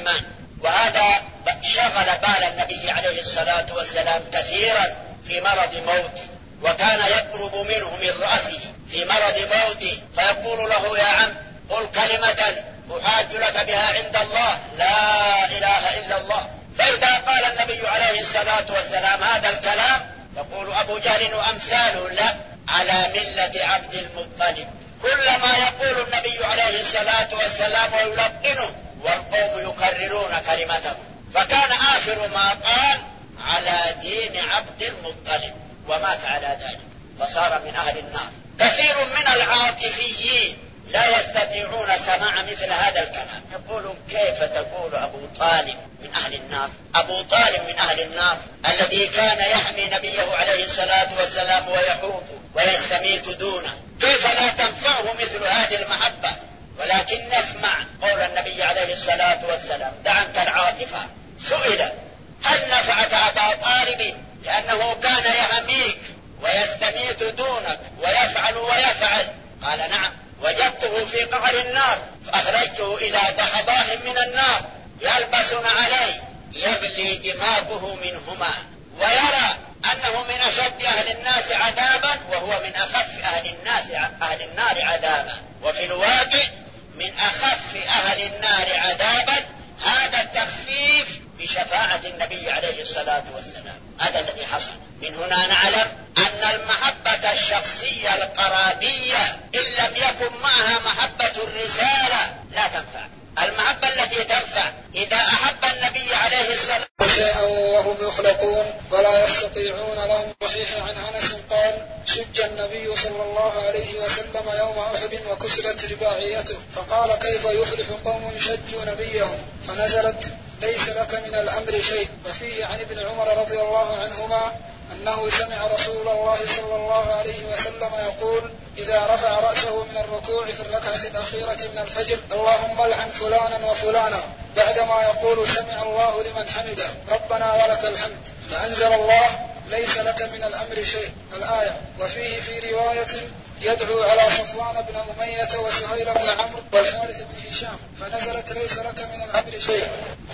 الإيمان. وهذا شغل بال النبي عليه الصلاة والسلام كثيرا في مرض موته، وكان يقرب منه من رأسه في مرض موته فيقول له يا عم قل كلمة أحاج لك بها عند الله لا إله إلا الله. فإذا قال النبي عليه الصلاة والسلام هذا الكلام يقول أبو جهل وأمثاله لا على ملة عبد المطلب. كلما يقول النبي عليه الصلاة والسلام ويلقنه والقوم يكررون كلمته، فكان آخر ما قال على دين عبد المطلب ومات على ذلك فصار من أهل النار. كثير من العاطفيين لا يستطيعون سماع مثل هذا الكلام، يقولون كيف تقول أبو طالب من أهل النار؟ أبو طالب من أهل النار الذي كان يحمي نبيه عليه الصلاة والسلام ويحوط ويستميت دونه، كيف لا تنفعه مثل هذه المحبة؟ ولكن نسمع قول النبي عليه الصلاة والسلام دع عنك العاطفة. سئل هل نفعت أبا طالب لأنه كان يحميك ويستميت دونك ويفعل ويفعل؟ قال نعم، وجدته في قعر النار فأخرجته إلى ضحضاح من النار يلبسن عليه يغلي دماغه منهما ويرى أنه من أشد أهل الناس عذابا وهو من أخف أهل الناس أهل النار عذابا، وفي الواقع من أخف أهل النار عذابا. هذا التخفيف بشفاعة النبي عليه الصلاة والسلام، هذا الذي حصل. من هنا نعلم أن المحبة الشخصية القرابية إن لم يكن معها محبة الرسالة لا تنفع. المحبة التي تنفع إذا أحب النبي عليه الصلاة شيئا وهم يخلقون ولا يستطيعون لهم. صحيح عن أنس قال شج النبي صلى الله عليه وسلم يوم أحد وكسرت رباعيته فقال كيف يفلح قوم شجوا نبيهم فنزلت ليس لك من الأمر شيء. وفيه عن ابن عمر رضي الله عنهما أنه سمع رسول الله صلى الله عليه وسلم يقول إذا رفع رأسه من الركوع في الركعة الأخيرة من الفجر اللهم العن فلانا وفلانا، بعدما يقول سمع الله لمن حمده ربنا ولك الحمد، فأنزل الله ليس لك من الأمر شيء الآية. وفيه في رواية يدعو على صفوان بن أمية وسهيل بن عمرو والحارث بن هشام فنزلت ليس لك من الأمر شيء.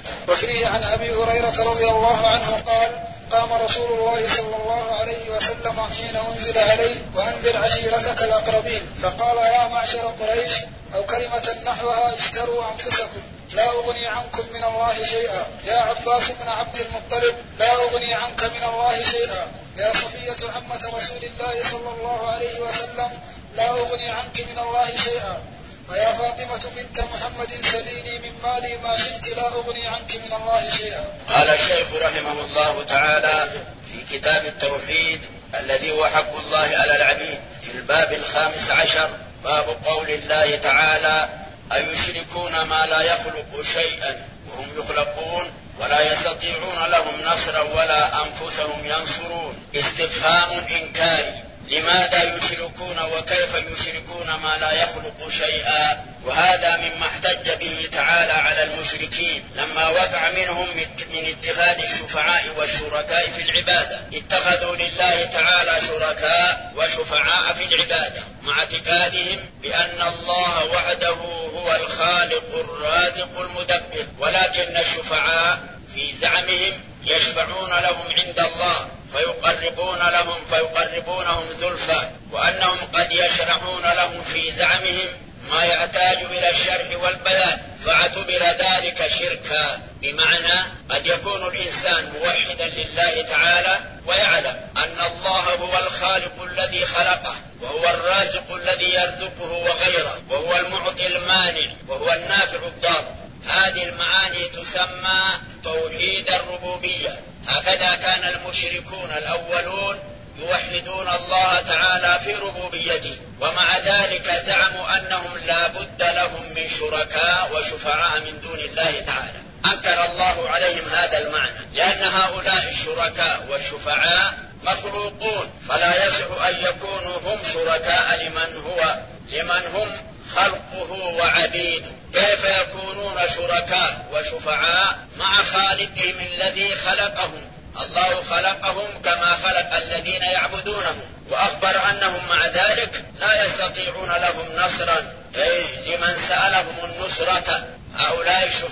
وفيه عن أبي هريرة رضي الله عنه قال قام رسول الله صلى الله عليه وسلم حين أنزل عليه وأنذر عشيرتك الأقربين فقال يا معشر قريش أو كلمة نحوها اشتروا أنفسكم لا أغني عنكم من الله شيئا، يا عباس بن عبد المطلب لا أغني عنك من الله شيئا، يا صفية عمة رسول الله صلى الله عليه وسلم لا أغني عنك من الله شيئا، ويا فاطمة بنت محمد سليني من مالي ما شئت لا أغني عنك من الله شيئا. قال الشيخ رحمه الله تعالى في كتاب التوحيد الذي هو حق الله على العبيد في الباب الخامس عشر باب قول الله تعالى أيشركون ما لا يخلق شيئا وهم يخلقون ولا يستطيعون لهم نصرا ولا أنفسهم ينصرون. استفهام إنكاري، لماذا يشركون وكيف يشركون ما لا يخلق شيئا؟ وهذا مما احتج به تعالى على المشركين لما وقع منهم من اتخاذ الشفعاء والشركاء في العبادة. اتخذوا لله تعالى شركاء وشفعاء في العبادة مع اعتقادهم بأن الله وحده هو الخالق الرازق المدبر، ولكن الشفعاء في زعمهم يشفعون لهم عند الله فيقربون لهم فيقربونهم زلفى، وأنهم قد يشرحون لهم في زعمهم ما يحتاج إلى الشرح والبيان، فاعتبر ذلك شركا، بمعنى قد يكون الإنسان موحدا لله تعالى ويعلم أن الله هو الخالق الذي خلقه وهو الرازق الذي يرزقه وغيره وهو المعطي المانع وهو النافع الضار. هذه المعاني تسمى توحيد الربوبية. هكذا كان المشركون الأولون يوحدون الله تعالى في ربوبيته، ومع ذلك زعموا أنهم لا بد لهم من شركاء وشفعاء من دون الله تعالى. أنكر الله عليهم هذا المعنى، لأن هؤلاء الشركاء والشفعاء مخلوقون، فلا يصح أن يكونوا هم شركاء لمن هو لمن هم خلقه وعبيده. كيف يكونون شركاء وشفعاء مع خالقهم الذي خلقهم؟ الله خلقهم كما خلق الذين يعبدونهم، وأخبر أنهم مع ذلك لا يستطيعون لهم نصرا، أي لمن سألهم النصرة. هؤلاء الشفعاء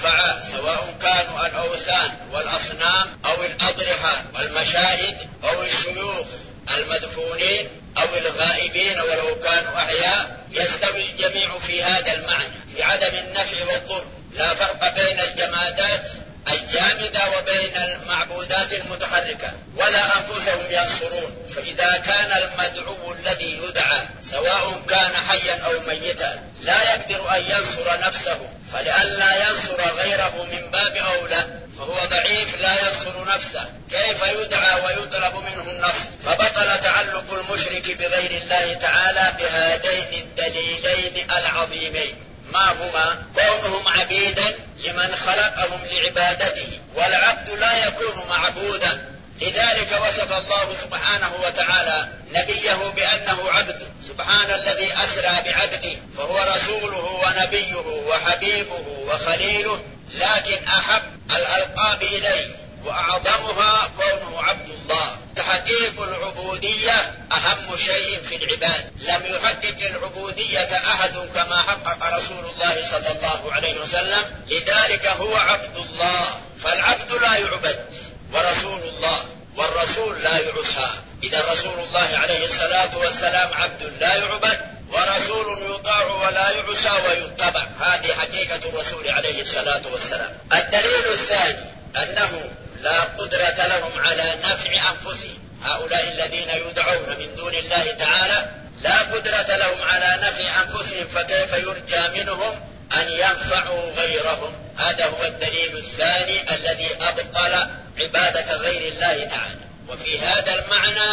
ينفعا، سواء كانوا الأوثان والأصنام أو الأضرحة والمشاهد أو الشيوخ المدفونين أو الغائبين ولو كانوا أحياء، يستوي الجميع في هذا المعنى في عدم النفع والضر. لا فرق بين الجمادات الجامدة وبين المعبودات المتحركة، ولا أنفسهم ينصرون. فإذا كان المدعو الذي يدعى سواء كان حيا أو ميتا لا يقدر أن ينصر نفسه، فلئلا ينصر غيره من باب أولى، فهو ضعيف لا ينصر نفسه، كيف يدعى ويطلب منه النصر؟ فبطل تعلق المشرك بغير الله تعالى بهذين الدليلين العظيمين. ما هما؟ كونهم عبيدا لمن خلقهم لعبادته، والعبد لا يكون معبودا، لذلك وصف الله سبحانه وتعالى نبيه بأنه عبد. سبحان الذي أسرى بعبده، فهو رسوله ونبيه وحبيبه وخليله، لكن أحب الألقاب إليه وأعظمها كونه عبد الله. تحقيق العبودية أهم شيء في العباد، لم يحقق العبودية أحد كما حقق رسول الله صلى الله عليه وسلم، لذلك هو عبد الله. فالعبد لا يعبد ورسول الله، والرسول لا يعصى. إذا رسول الله عليه الصلاة والسلام عبد لا يعبد، ورسول يطاع ولا يعصى ويتبع. هذه حقيقة الرسول عليه الصلاة والسلام. الدليل الثاني أنه لا قدرة لهم على نفع أنفسهم. هؤلاء الذين يدعون من دون الله تعالى لا قدرة لهم على نفع أنفسهم، فكيف يرجى منهم أن ينفعوا غيرهم؟ هذا هو الدليل الثاني الذي أبطل عبادة غير الله تعالى. وفي هذا المعنى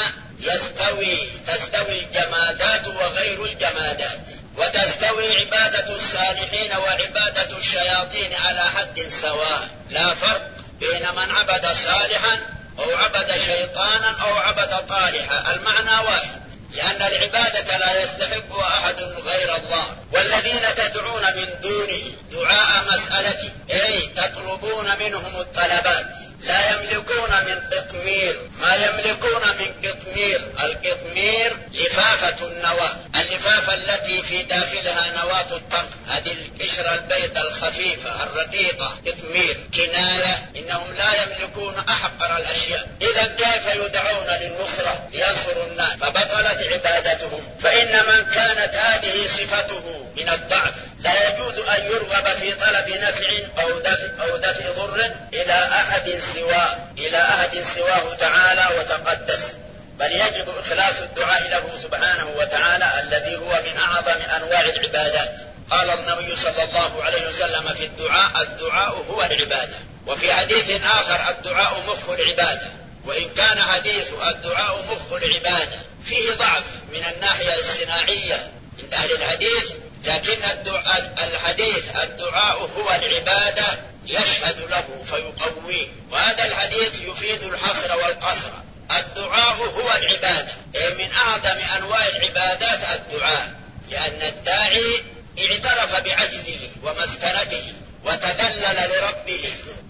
يستوي تستوي الجمادات وغير الجمادات، وتستوي عبادة الصالحين وعبادة الشياطين على حد سواء. لا فرق بين من عبد صالحا أو عبد شيطانا أو عبد طالحا، المعنى واحد، لأن العبادة لا يستحق أحد غير الله. والذين تدعون من دونه دعاء مسألة، أي تطلبون منهم الطلبات، لا يملكون من قطمير ما يملكون من قطمير. القطمير لفافة النواة، اللفافة التي في داخلها نواة التمر، هذه القشرة البيض الخفيفة الرقيقة، قطمير، كناية إنهم لا يملكون أحقر الأشياء. إذا كيف يدعون للنصرة لينصروا الناس؟ فبطلت عبادتهم. فإن من كانت هذه صفته من الضعف لا يجوز أن يرغب في طلب نفع أو دفع, أو دفع ضر إلى أحد سواه إلى أحد سواه تعالى وتقدس، بل يجب إخلاص الدعاء له سبحانه وتعالى الذي هو من أعظم أنواع العبادات. قال النبي صلى الله عليه وسلم في الدعاء: الدعاء هو العبادة. وفي حديث آخر: الدعاء مخ العبادة. وإن كان حديث الدعاء مخ العبادة فيه ضعف من الناحية الصناعية عند أهل الحديث، لكن الدعاء الحديث الدعاء هو العبادة يشهد له فيقويه، وهذا الحديث يفيد الحصر والقصر. الدعاء هو العبادة، من أعظم أنواع العبادات الدعاء، لأن الداعي اعترف بعجزه ومسكنته وتذلل لربه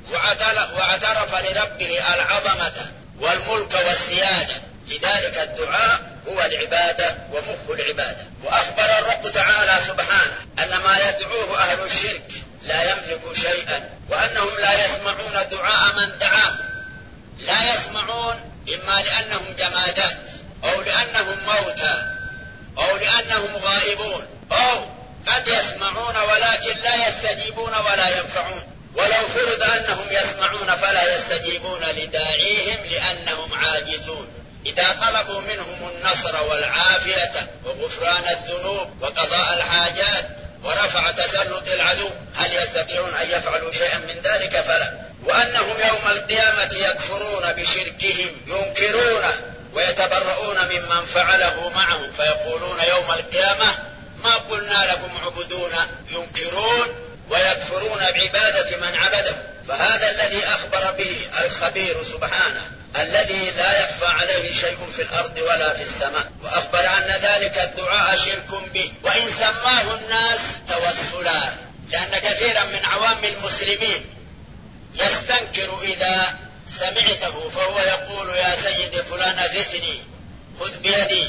واعترف لربه العظمة والملك والسيادة، لذلك الدعاء هو العبادة ومخ العبادة. وأخبر الرب تعالى سبحانه أن ما يدعوه أهل الشرك لا يملك شيئا، وأنهم لا يسمعون دعاء من دعاهم، لا يسمعون، إما لأنهم جمادات أو لأنهم موتى أو لأنهم غائبون، أو قد يسمعون ولكن لا يستجيبون ولا ينفعون. ولو فرض أنهم يسمعون فلا يستجيبون لداعيهم لأنهم عاجزون. إذا طلبوا منهم النصر والعافية وغفران الذنوب وقضاء الحاجات ورفع تسلط العدو، هل يستطيعون أن يفعلوا شيئا من ذلك؟ فلا. وأنهم يوم القيامة يكفرون بشركهم، ينكرونه ويتبرؤون ممن فعله معهم، فيقولون يوم القيامة: ما قلنا لكم عبدونا. ينكرون ويكفرون بعبادة من عبده. فهذا الذي أخبر به الخبير سبحانه الذي لا يخفى عليه شيء في الأرض ولا في السماء، وأخبر أن ذلك الدعاء شرك به، وإن سماه الناس توسلا، لأن كثيرا من عوام المسلمين يستنكر إذا سمعته، فهو يقول: يا سيدي فلان أغثني، خذ بيدي.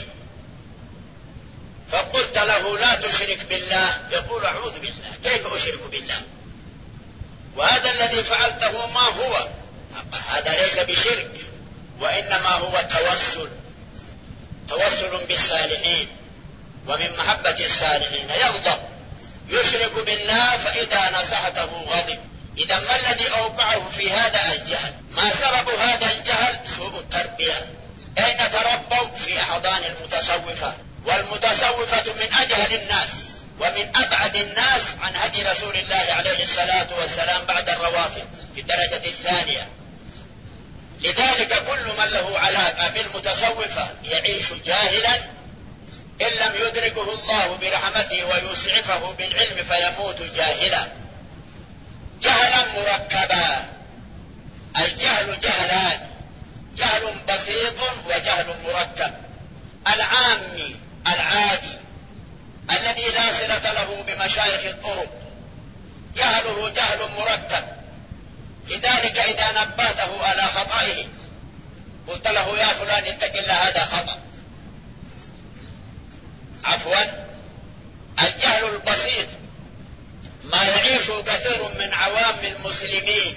فقلت له: لا تشرك بالله، يقول: أعوذ بالله، كيف أشرك بالله؟ وهذا الذي فعلته ما هو، هذا ليس بشرك، وإنما هو توسل، توسل بالصالحين ومن محبة الصالحين. يغضب، يشرك بالله، فإذا نصحته غضب. إذا ما الذي أوقعه في هذا الجهل؟ ما سبب هذا الجهل؟ سوء التربية. أين تربوا؟ في أحضان المتصوفة، والمتصوفة من أجهل الناس ومن أبعد الناس عن هدي رسول الله عليه الصلاة والسلام بعد الروافض في الدرجة الثانية. لذلك كل من له علاقة بالمتصوفة يعيش جاهلا إن لم يدركه الله برحمته ويسعفه بالعلم فيموت جاهلا، جهلا مركبا. الجهل جهلان: جهل بسيط وجهل مركب. العامي العادي الذي لا صلة له بمشايخ الطرق جهله جهل مركب. لذلك إذا نبهته على خطئه قلت له يا فلان اتق الله هذا خطأ. عفوا، الجهل البسيط ما يعيش كثير من عوام المسلمين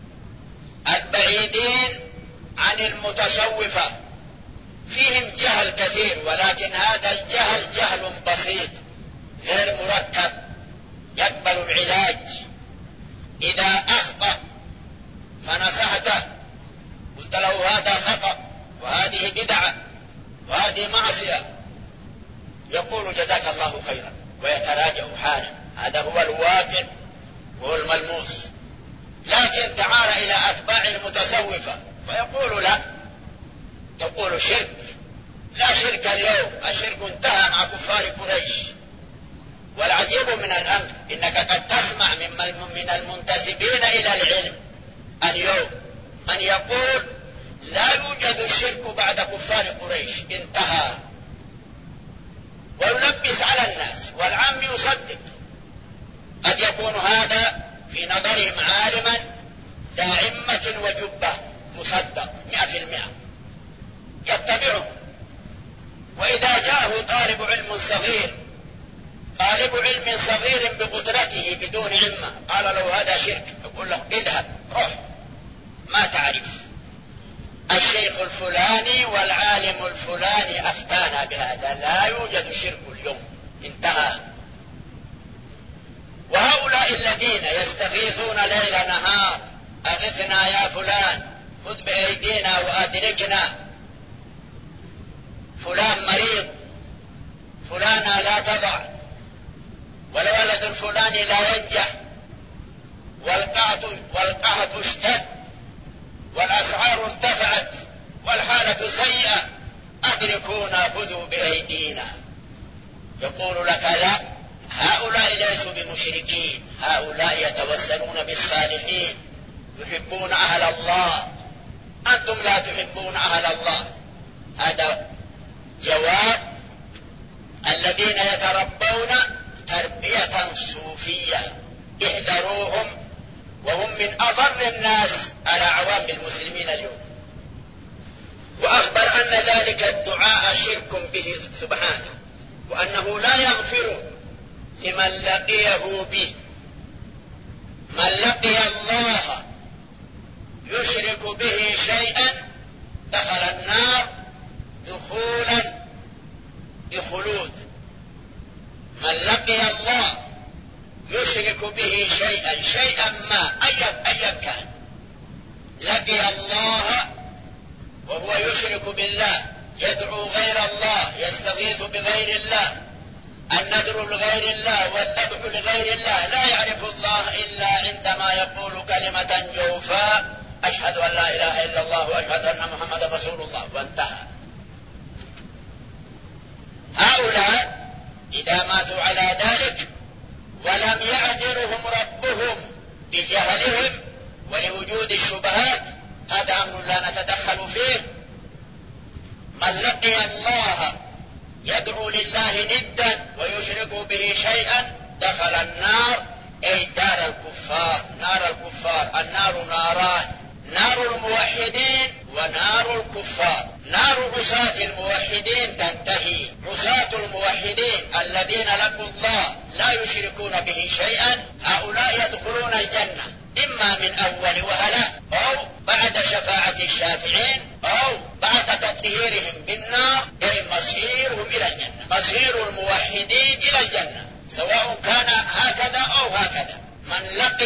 البعيدين عن المتصوفة، فيهم جهل كثير، ولكن هذا الجهل جهل بسيط غير مركب يقبل العلاج. إذا أخطأ فنصحته قلت له هذا خطأ وهذه بدعة وهذه معصية، يقول جزاك الله خيرا ويتراجع حالا. هذا هو الواقع وهو الملموس. لكن تعال إلى أتباع المتصوفة فيقول لا، تقول شرك. لا شرك اليوم، الشرك انتهى مع كفار قريش. والعجيب من الأمر إنك قد تسمع من المنتسبين إلى العلم اليوم من يقول لا يوجد الشرك بعد كفار قريش، انتهى، ويلبس على الناس والعام يصدق. قد يكون هذا في نظرهم عالما ذا عمة وجبة مصدق مئة في المئة يتبعه. وإذا جاءه طالب علم صغير طالب علم صغير بقدرته بدون علم قال له هذا شرك، يقول له اذهب روح، ما تعرف، الشيخ الفلاني والعالم الفلاني أفتانا بهذا، لا يوجد شرك اليوم، انتهى. وهؤلاء الذين يستغيثون ليل نهار أغثنا يا فلان، خذ بأيدينا وأدركنا، فلان مريض، فلانا لا تضع، والولد الفلاني لا ينجح، والقحط والقحط اشتد، والأسعار ارتفعت، والحالة سيئة، أدركونا خذوا بأيدينا. يقول لك لا، هؤلاء ليسوا بمشركين، هؤلاء يتوسلون بالصالحين، يحبون أهل الله، أنتم لا تحبون أهل الله. هذا جواب الذين يتربون تربية صوفية، احذروهم، وهم من أضر الناس على عوام المسلمين اليوم. وأخبر أن ذلك الدعاء شرك به سبحانه، وأنه لا يغفر لمن لقيه به. من لقي الله يشرك به شيئا دخل النار دخولا بخلود. من لقي الله يشرك به شيئا شيئا ما أيا أيا كان، لقي الله وهو يشرك بالله، يدعو غير الله، يستغيث بغير الله، النذر لغير الله والذبح لغير الله، لا يعرف الله إلا عندما يقول كلمة جوفاء أشهد أن لا إله إلا الله وأشهد أن محمد رسول الله، وانتهى. هؤلاء إذا ماتوا على ذلك ولم يعذرهم ربهم بجهلهم ولوجود الشبهات، هذا أمر لا نتدخل فيه. من لقي الله يدعو لله ندا ويشرك به شيئا دخل النار، أي دار الكفار.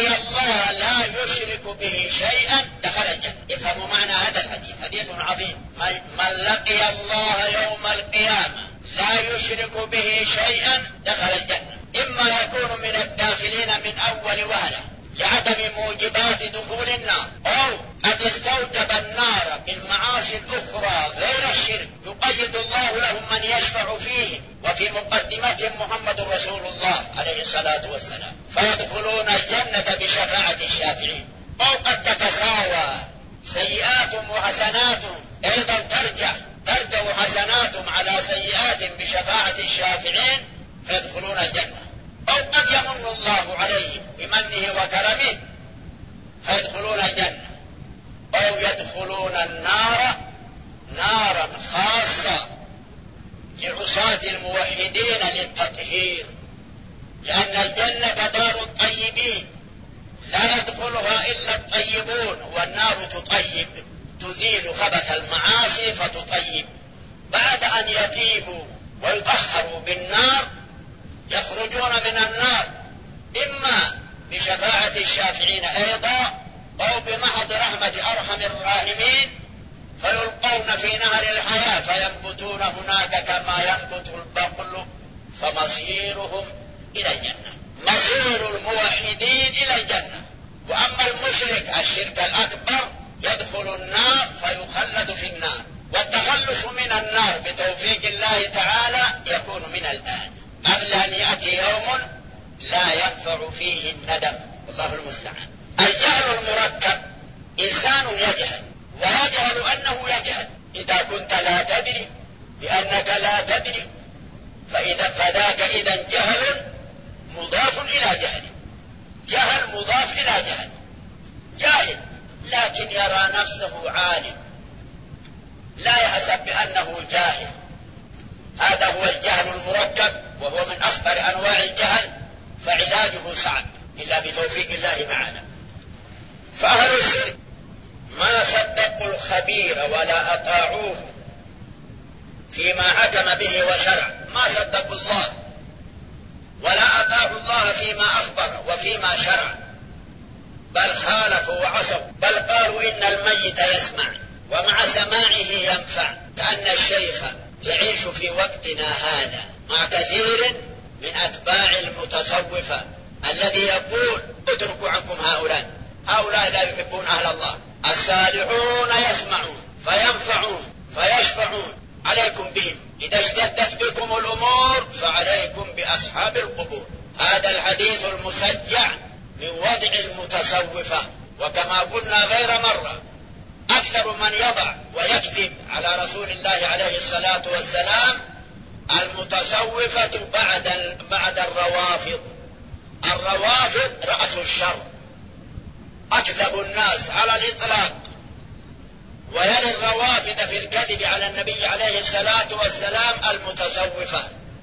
لقي الله لا يشرك به شيئا دخل الجنة. افهموا معنى هذا الحديث، حديث عظيم. من لقي الله يوم القيامة لا يشرك به شيئا دخل الجنة. إما يكون من الداخلين من أول وهلة لعدم موجبات دخول النار، أو قد استوجب النار بالمعاصي الأخرى غير الشرك يقيد الله لهم من يشفع فيه، وفي مقدمتهم محمد رسول الله عليه الصلاة والسلام، فيدخلون الجنة بشفاعة الشافعين. أو قد تتساوى سيئاتهم وحسناتهم، أيضا ترجع ترجع حسناتهم على سيئات بشفاعة الشافعين فيدخلون الجنة. أو قد يمن الله عليهم بمنه وكرمه فيدخلون الجنة، أو يدخلون النار نارا خاصة لعصاة الموحدين للتطهير، لأن الجنة دار الطيبين لا يدخلها إلا الطيبون، والنار تطيب تزيل خبث المعاصي فتطيب. بعد أن يطيبوا ويطهروا بالنار يخرجون من النار إما بشفاعة الشافعين أيضا، أو بمحض رحمة أرحم الراحمين فيلقون في نهر الحياة فينبتون هناك كما ينبت البقل، فمصيرهم إلى الجنة. مصير الموحدين إلى الجنة. وأما المشرك الشرك الأكبر يدخل النار فيخلد في النار، والتخلص من النار بتوفيق الله تعالى يكون من الآن قبل أن يأتي يوم لا ينفع فيه الندم، والله المستعان. الجهل المركب إنسان يجهل ويجهل أنه يجهل. إذا كنت لا تدري لأنك لا تدري فإذا فذاك إذا جهل مضاف إلى جهل، جهل مضاف إلى جهل. جاهل لكن يرى نفسه عالم، لا يحسب بأنه جاهل. هذا هو الجهل المركب، وهو من أخطر أنواع الجهل، فعلاجه صعب إلا بتوفيق الله تعالى. فأهل الشرك ما صدقوا الخبير ولا أطاعوه فيما حكم به وشرع، ما صدقوا الله ولا أطاعوا الله فيما أخبر وفيما شرع، بل خالفوا وعصوا، بل قالوا إن الميت يسمع ومع سماعه ينفع. كأن الشيخ يعيش في وقتنا هذا مع كثير من أتباع المتصوفة الذي يقول اتركوا عنكم هؤلاء، هؤلاء لا يحبون أهل الله. الصالحون يسمعون فينفعون فيشفعون، عليكم بهم. إذا اشتدت بكم الأمور فعليكم بأصحاب القبور. هذا الحديث المسجع من وضع المتصوفة. وكما قلنا غير مرة، أكثر من يضع ويكذب على رسول الله عليه الصلاة والسلام المتصوفة بعد بعد الروافض. الروافض رأس الشر، أكذب الناس على الإطلاق. ويلي الروافض في الكذب على النبي عليه الصلاة والسلام المتصوفة،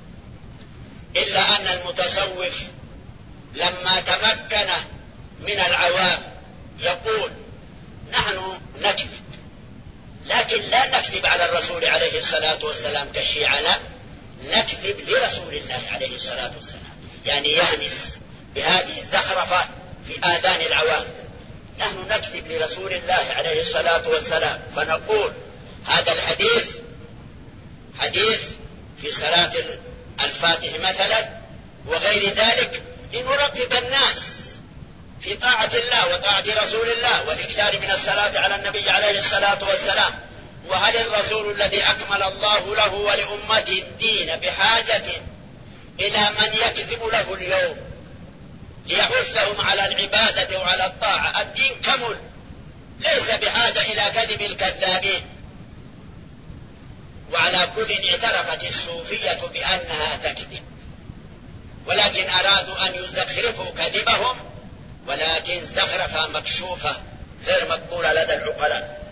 إلا أن المتصوف لما تمكن من العوام يقول نحن نكذب، لكن لا نكذب على الرسول عليه الصلاة والسلام كالشيعة، لا، نكذب لرسول الله عليه الصلاة والسلام. يعني يهمس بهذه الزخرفة في آذان العوام، نحن نكذب لرسول الله عليه الصلاة والسلام. فنقول هذا الحديث حديث في صلاة الفاتح مثلا وغير ذلك لنرغب الناس في طاعة الله وطاعة رسول الله والإكثار من الصلاة على النبي عليه الصلاة والسلام. وهل الرسول الذي أكمل الله له ولأمته الدين بحاجة إلى من يكذب له اليوم ليحثهم على العبادة وعلى الطاعة؟ الدين كمل، ليس بحاجة إلى كذب الكذابين. وعلى كل اعترفت الصوفية بأنها تكذب، ولكن أرادوا أن يزخرفوا كذبهم، ولكن زخرفة مكشوفة غير مقبولة لدى العقلاء.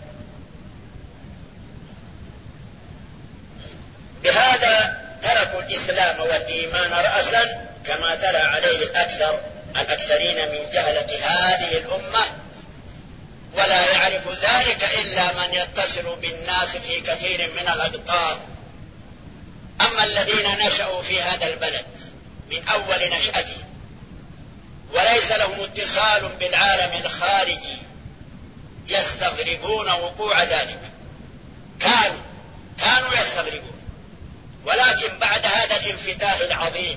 بهذا تركوا الإسلام والإيمان رأسا، كما ترى عليه الأكثر الأكثرين من جهلة هذه الأمة، ولا يعرف ذلك إلا من يتصل بالناس في كثير من الأقطار. أما الذين نشأوا في هذا البلد من أول نشأته وليس لهم اتصال بالعالم الخارجي يستغربون وقوع ذلك. كانوا كانوا يستغربون، ولكن بعد هذا الانفتاح العظيم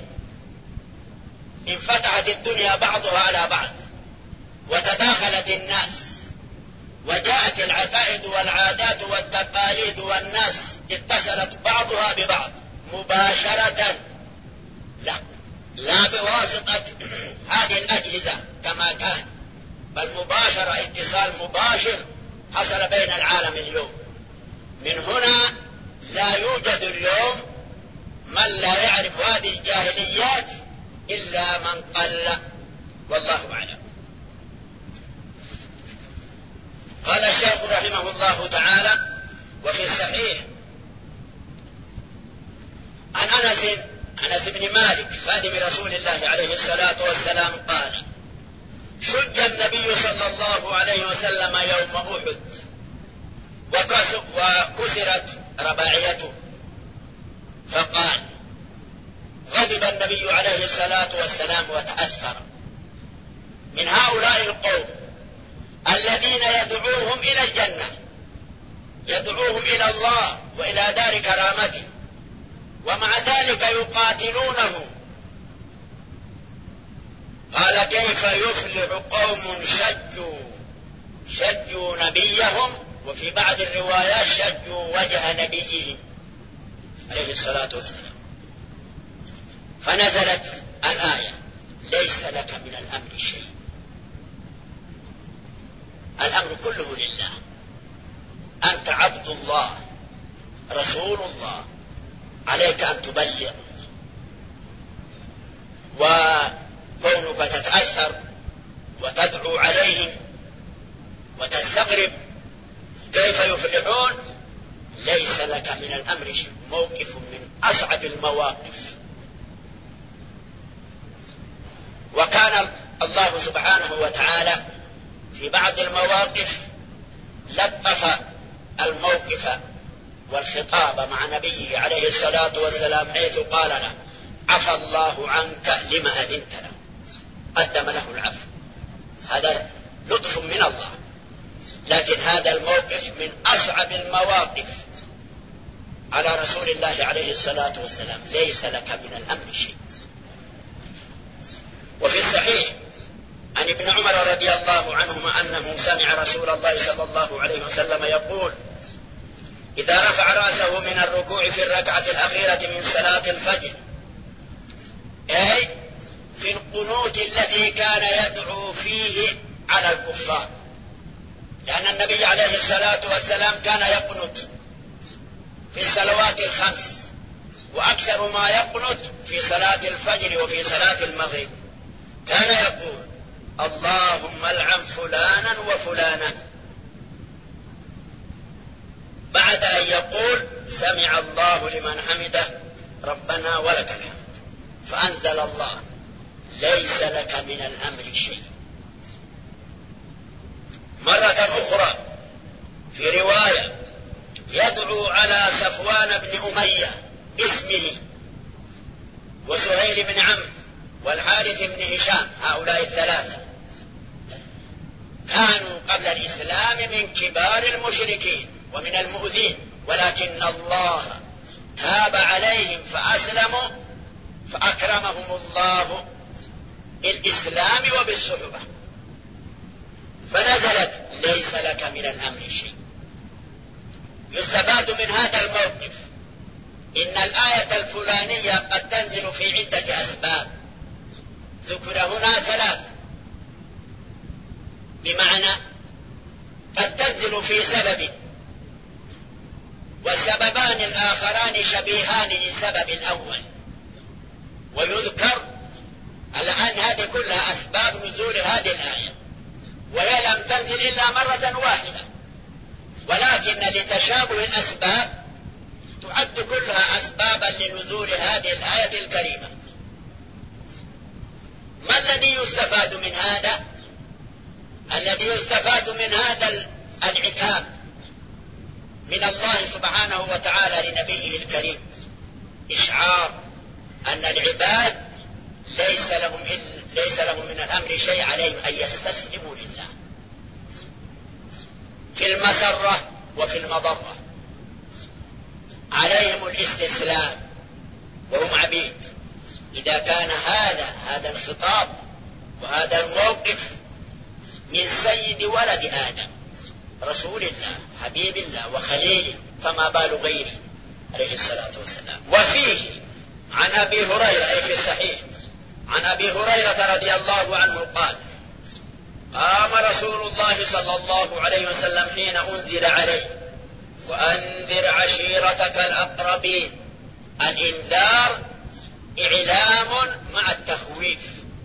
انفتحت الدنيا بعضها على بعض، وتداخلت الناس، وجاءت العقائد والعادات والتقاليد، والناس اتصلت بعضها ببعض مباشرة، لا لا بواسطة هذه الأجهزة كما كان، بل مباشرة، اتصال مباشر حصل بين العالم اليوم. من هنا لا يوجد اليوم من لا يعرف هذه الجاهليات إلا من قل، والله أعلم. قال الشيخ رحمه الله تعالى: وفي الصحيح عن أنس أنس بن مالك خادم رسول الله عليه الصلاة والسلام قال: شج النبي صلى الله عليه وسلم يوم أحد وكسرت رباعيته، فقال: غضب النبي عليه الصلاة والسلام وتأثر من هؤلاء القوم الذين يدعوهم إلى الجنة، يدعوهم إلى الله وإلى دار كرامته، ومع ذلك يقاتلونه. قال: كيف يفلح قوم شجوا شجوا نبيهم، وفي بعض الروايات شجوا وجه نبيهم عليه الصلاة والسلام. فنزلت الآية: ليس لك من الأمر شيء، الأمر كله لله، أنت عبد الله رسول الله، عليك أن تبلغ. وكونك تتأثر وتدعو عليهم وتستغرب كيف يفلحون، ليس لك من الأمر شيء. موقف من أصعب المواقف. وكان الله سبحانه وتعالى في بعض المواقف لطف الموقف والخطاب مع نبيه عليه الصلاة والسلام، حيث قال له: عفى الله عنك لما أذنت له، قدم له العفو. هذا لطف من الله. لكن هذا الموقف من أصعب المواقف على رسول الله عليه الصلاة والسلام. ليس لك من الأمر شيء. وفي الصحيح عن ابن عمر رضي الله عنهما أنه سمع رسول الله صلى الله عليه وسلم يقول: إذا رفع رأسه من الركوع في الركعة الأخيرة من صلاة الفجر، أي في القنوت الذي كان يدعو فيه على الكفار، لأن النبي عليه الصلاة والسلام كان يقنت في الصلوات الخمس، وأكثر ما يقنت في صلاة الفجر وفي صلاة المغرب. كان يقول: اللهم العن فلانا وفلانا، بعد أن يقول: سمع الله لمن حمده ربنا ولك الحمد. فأنزل الله: ليس لك من الأمر شيء. مرة أخرى في رواية يدعو على صفوان بن أمية باسمه، وسهيل بن عمرو، والحارث بن هشام، هؤلاء الثلاثة كانوا قبل الإسلام من كبار المشركين ومن المؤذين، ولكن الله تاب عليهم فأسلموا، فأكرمهم الله بالإسلام وبالصحبة. فنزلت: ليس لك من الأمر شيء. يستفاد من هذا الموقف إن الآية الفلانية قد تنزل في عدة أسباب، ذكر هنا ثلاث، بمعنى قد تنزل في سبب، والسببان الآخران شبيهان للسبب الأول، ويذكر على أن هذه كلها أسباب نزول هذه الآية، وهي لم تنزل إلا مرة واحدة، ولكن لتشابه الأسباب تعد كلها أسبابا لنزول هذه الآية الكريمة. ما الذي يستفاد من هذا؟ الذي يستفاد من هذا العتاب من الله سبحانه وتعالى لنبيه الكريم إشعار أن العباد ليس لهم ليس لهم من الأمر شيء، عليهم أن يستسلموا لله في المسرة وفي المضرة، عليهم الاستسلام وهم عبيد. إذا كان هذا هذا الخطاب وهذا الموقف من سيد ولد آدم رسول الله حبيب الله وخليله، فما بال غيره عليه الصلاة والسلام. وفيه عن أبي هريرة أي في الصحيح عن أبي هريرة رضي الله عنه قال: قام رسول الله صلى الله عليه وسلم حين أنزل عليه: وأنذر عشيرتك الأقربين. الإنذار إعلام مع التخويف.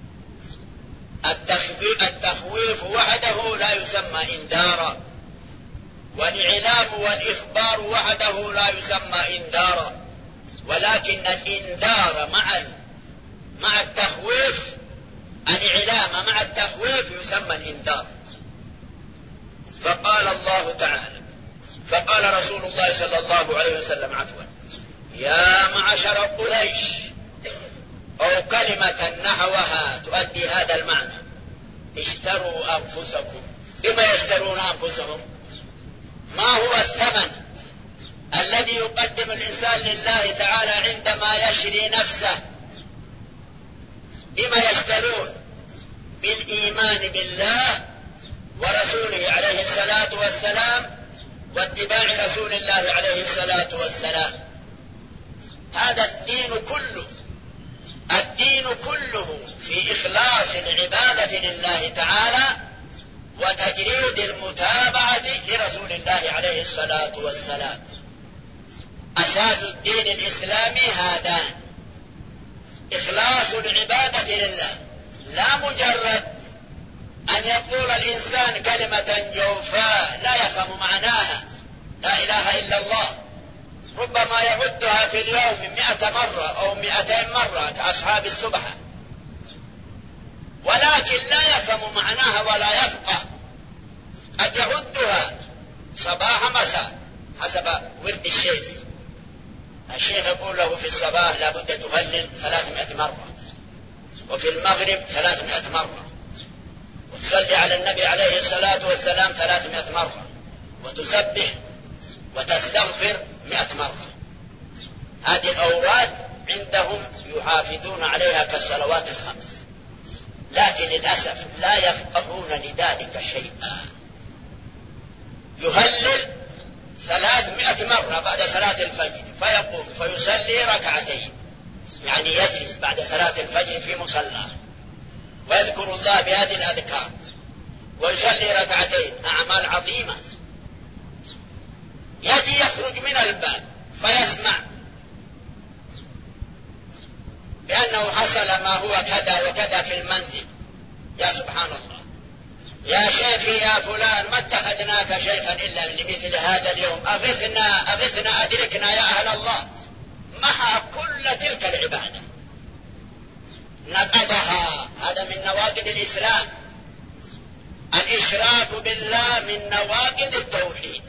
التخويف وحده لا يسمى إنذارا، والإعلام والإخبار وحده لا يسمى إنذارا، ولكن الإنذار مع مع التخويف، الإعلام مع التخويف يسمى الإنذار. فقال الله تعالى فقال رسول الله صلى الله عليه وسلم عفوا: يا معشر قريش، أو كلمة نحوها تؤدي هذا المعنى: اشتروا أنفسكم. بما يشترون أنفسهم؟ ما هو الثمن الذي يقدم الإنسان لله تعالى عندما يشري نفسه؟ بما يشترون؟ بالإيمان بالله ورسوله عليه الصلاة والسلام واتباع رسول الله عليه الصلاة والسلام. هذا الدين كله، الدين كله في إخلاص العبادة لله تعالى وتجريد المتابعة لرسول الله عليه الصلاة والسلام. أساس الدين الإسلامي هذان: إخلاص العبادة لله، لا مجرد أن يقول الإنسان كلمة جوفاء لا يفهم معناها، لا إله إلا الله، ربما يعدها في اليوم مئة مرة أو مئتين مرة كأصحاب السبحة، ولكن لا يفهم معناها ولا يفقه. قد يعدها صباح مساء حسب ورد الشيخ. الشيخ يقول له في الصباح لابد تهلل ثلاثمائة مرة، وفي المغرب ثلاثمائة مرة، وتصلي على النبي عليه الصلاة والسلام ثلاثمائة مرة، وتسبح وتستغفر مئة مرة. هذه الأوراد عندهم يحافظون عليها كالصلوات الخمس، لكن للأسف لا يفقهون لذلك شيئا. يهلل ثلاثمائة مرة بعد صلاة الفجر، فيقوم فيصلي ركعتين، يعني يجلس بعد صلاة الفجر في مصلاه ويذكر الله بهذه الأذكار ويصلي ركعتين، أعمال عظيمة. يجي يخرج من الباب فيسمع بأنه حصل ما هو كذا وكذا في المنزل. يا سبحان الله، يا شيخي يا فلان، ما اتخذناك شيخا إلا لمثل هذا اليوم، أغثنا أغثنا أدركنا يا أهل الله. محى كل تلك العبادة، نقضها. هذا من نواقض الإسلام. الإشراك بالله من نواقض التوحيد.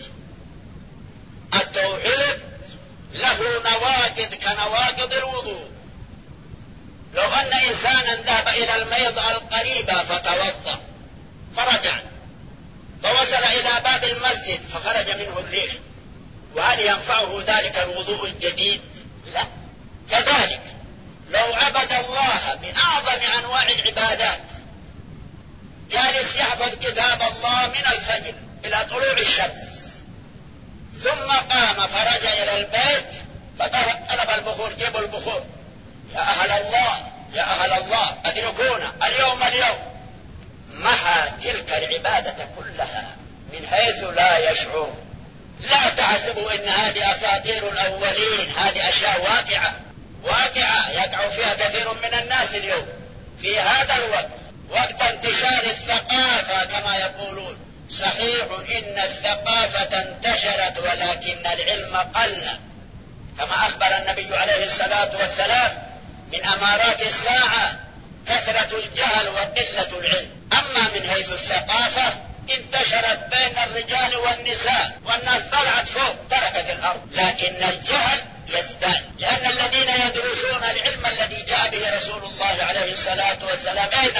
التوحيد له نواقض كنواقض الوضوء. لو أن إنسانا ذهب إلى الميض القريبة فتوضأ فرجع فوصل إلى باب المسجد فخرج منه الريح، وهل ينفعه ذلك الوضوء الجديد؟ لا. كذلك لو عبد الله بأعظم أنواع العبادات، جالس يحفظ كتاب الله من الفجر إلى طلوع الشمس، ثم قام فرجع إلى البيت فطلب البخور، جيبوا البخور، يا أهل الله يا أهل الله أدركونا اليوم اليوم، محى تلك العبادة كلها من حيث لا يشعر. لا تحسبوا إن هذه أساطير الأولين، هذه أشياء واقعة واقعة يقع فيها كثير من الناس اليوم في هذا الوقت، وقت انتشار الثقافة كما يقولون. صحيح إن الثقافة انتشرت ولكن العلم قل، كما أخبر النبي عليه الصلاة والسلام من أمارات الساعة كثرة الجهل وقلة العلم. أما من حيث الثقافة انتشرت بين الرجال والنساء، والناس طلعت فوق تركت الأرض، لكن الجهل يزداد، لأن الذين يدرسون العلم الذي جاء به رسول الله عليه الصلاة والسلام أين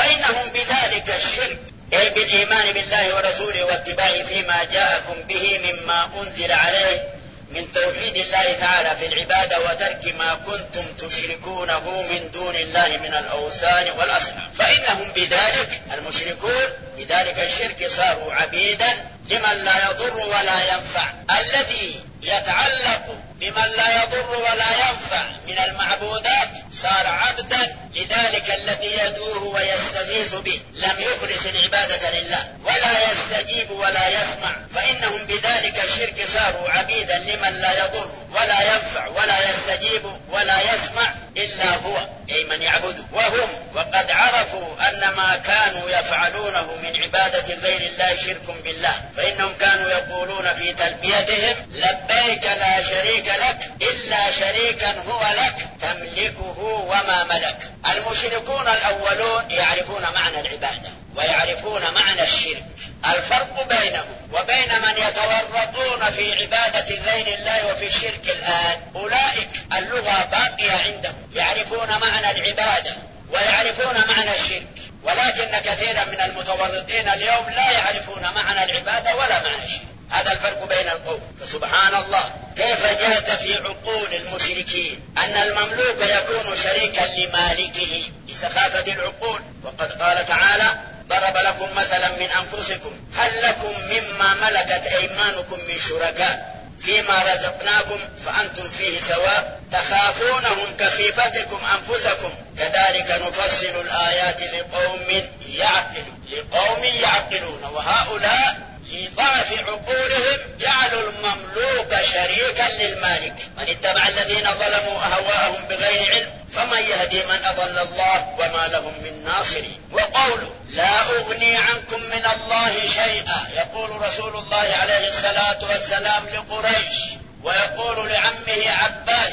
فإنهم بذلك الشرك أي بالإيمان بالله ورسوله واتباعه فيما جاءكم به مما أنزل عليه من توحيد الله تعالى في العبادة وترك ما كنتم تشركونه من دون الله من الأوثان والأصنام، فإنهم بذلك المشركون بذلك الشرك صاروا عبيدا لمن لا يضر ولا ينفع. الذي يتعلق بمن لا يضر ولا ينفع من المعبودات صار عبدا لذلك الذي يدعوه ويستغيث به، لم يخلص العبادة لله ولا يستجيب ولا يسمع، فإنهم بذلك الشرك صاروا عبيدا لمن لا يضر ولا ينفع ولا يستجيب ولا يسمع إلا هو أي من يعبده. وهم وقد عرفوا أن ما كانوا يفعلونه من عبادة غير الله شرك بالله، فإنهم كانوا يقولون في تلبيتهم لبيك لا شريك لك إلا شريكا هو لك تملكه وما ملك. المشركون الأولون يعرفون معنى العبادة ويعرفون معنى الشرك. الفرق بينهم وبين من يتورطون في عبادة غير الله وفي الشرك الآن، أولئك اللغة باقية عندهم، يعرفون معنى العبادة ويعرفون معنى الشرك، ولكن كثيرا من المتورطين اليوم لا يعرفون معنى العبادة ولا معنى الشرك. هذا الفرق بين القوم. فسبحان الله كيف جاز في عقول المشركين أن المملوك يكون شريكا لمالكه بسخافة العقول. وقد قال تعالى ضرب لكم مثلا من أنفسكم هل لكم مما ملكت أيمانكم من شركاء فيما رزقناكم فأنتم فيه سواء تخافونهم كخيفتكم أنفسكم كذلك نفصل الآيات لقوم يعقلون لقوم يعقلون. وهؤلاء لضعف عقولهم جعلوا المملوك شريكا للمالك. من اتبع الذين ظلموا أهواءهم بغير علم فمن يهدي من أضل الله وما لهم من ناصرين. وقوله لا أغني عنكم من الله شيئا، يقول رسول الله عليه الصلاة والسلام لقريش، ويقول لعمه عباس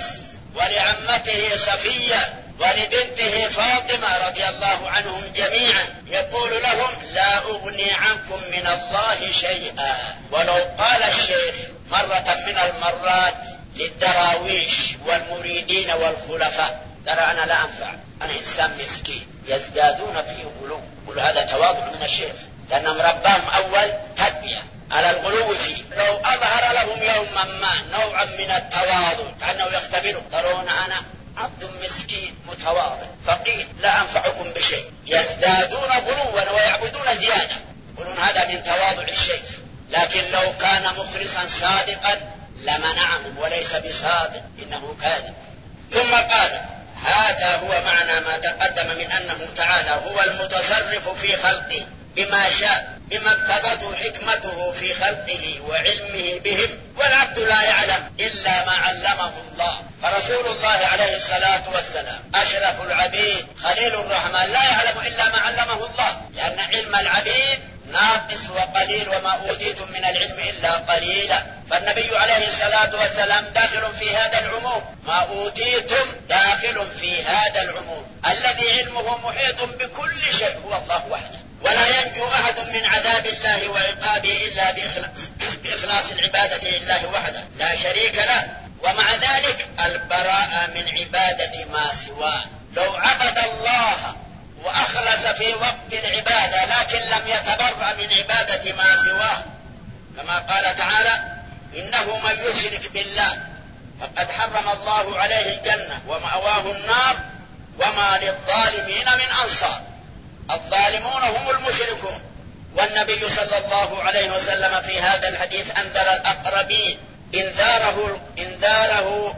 ولعمته صفية ولبنته فاطمة رضي الله عنهم جميعا، يقول لهم لا أغني عنكم من الله شيئا. ولو قال الشيخ مرة من المرات للدراويش والمريدين والخلفاء ترى أنا لا أنفع، أنا إنسان مسكين، يزدادون فيه غلو، يقول هذا تواضع من الشيخ لأنهم ربهم أول تربية على الغلو فيه. لو أظهر لهم يوما ما نوعا من التواضع كأنه يختبروا ترون أنا عبد مسكين متواضع فقير لا أنفعكم بشيء، يزدادون غلوا ويعبدون زيادة، يقولون هذا من تواضع الشيخ. لكن لو كان مخلصا صادقا لمنعهم وليس بصادق إنه كاذب. ثم قال هذا هو معنى ما تقدم من أنه تعالى هو المتصرف في خلقه بما شاء بما اقتضته حكمته في خلقه وعلمه بهم، والعبد لا يعلم إلا ما علمه الله. فرسول الله عليه الصلاة والسلام أشرف العبيد خليل الرحمن لا يعلم إلا ما علمه الله، لأن علم العبيد ناقص وقليل وما أوتيتم من العلم إلا قليلا. فالنبي عليه الصلاة والسلام داخل في هذا العموم، ما أوتيتم داخل في هذا العموم. الذي علمه محيط بكل شيء هو الله وحده، ولا ينجو أحد من عذاب الله وعقابه إلا بإخلاص, بإخلاص العبادة لله وحده لا شريك له. ومع ذلك البراءة من عبادة ما سواه. لو عبد الله وأخلص في وقت العبادة لكن لم يتبرأ من عبادة ما سواه، كما قال تعالى إنه من يشرك بالله فقد حرم الله عليه الجنة ومأواه النار وما للظالمين من أنصار. الظالمون هم المشركون. والنبي صلى الله عليه وسلم في هذا الحديث أنذر الأقربين إنذاره إنذاره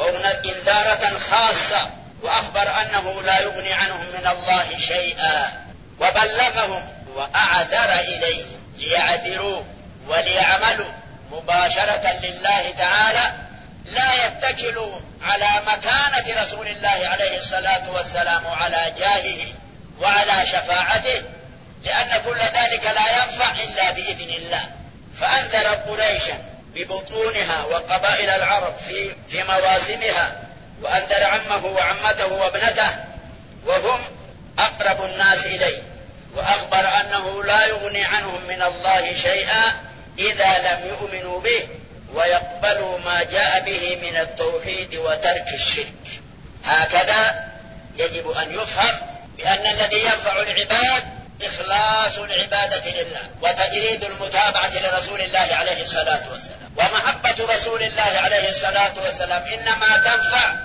إنذارة خاصة، وأخبر أنه لا يغني عنهم من الله شيئا، وبلغهم وأعذر إليهم ليعذروا وليعملوا مباشرة لله تعالى، لا يتكلوا على مكانة رسول الله عليه الصلاة والسلام وعلى جاهه وعلى شفاعته، لأن كل ذلك لا ينفع إلا بإذن الله. فأنذر قريشا ببطونها وقبائل العرب في, في مواسمها، وأنذر عمه وعمته وابنته وهم أقرب الناس إليه، وأخبر أنه لا يغني عنهم من الله شيئا إذا لم يؤمنوا به ويقبلوا ما جاء به من التوحيد وترك الشرك. هكذا يجب أن يفهم بأن الذي ينفع العباد إخلاص العبادة لله وتجريد المتابعة لرسول الله عليه الصلاة والسلام. ومحبة رسول الله عليه الصلاة والسلام إنما تنفع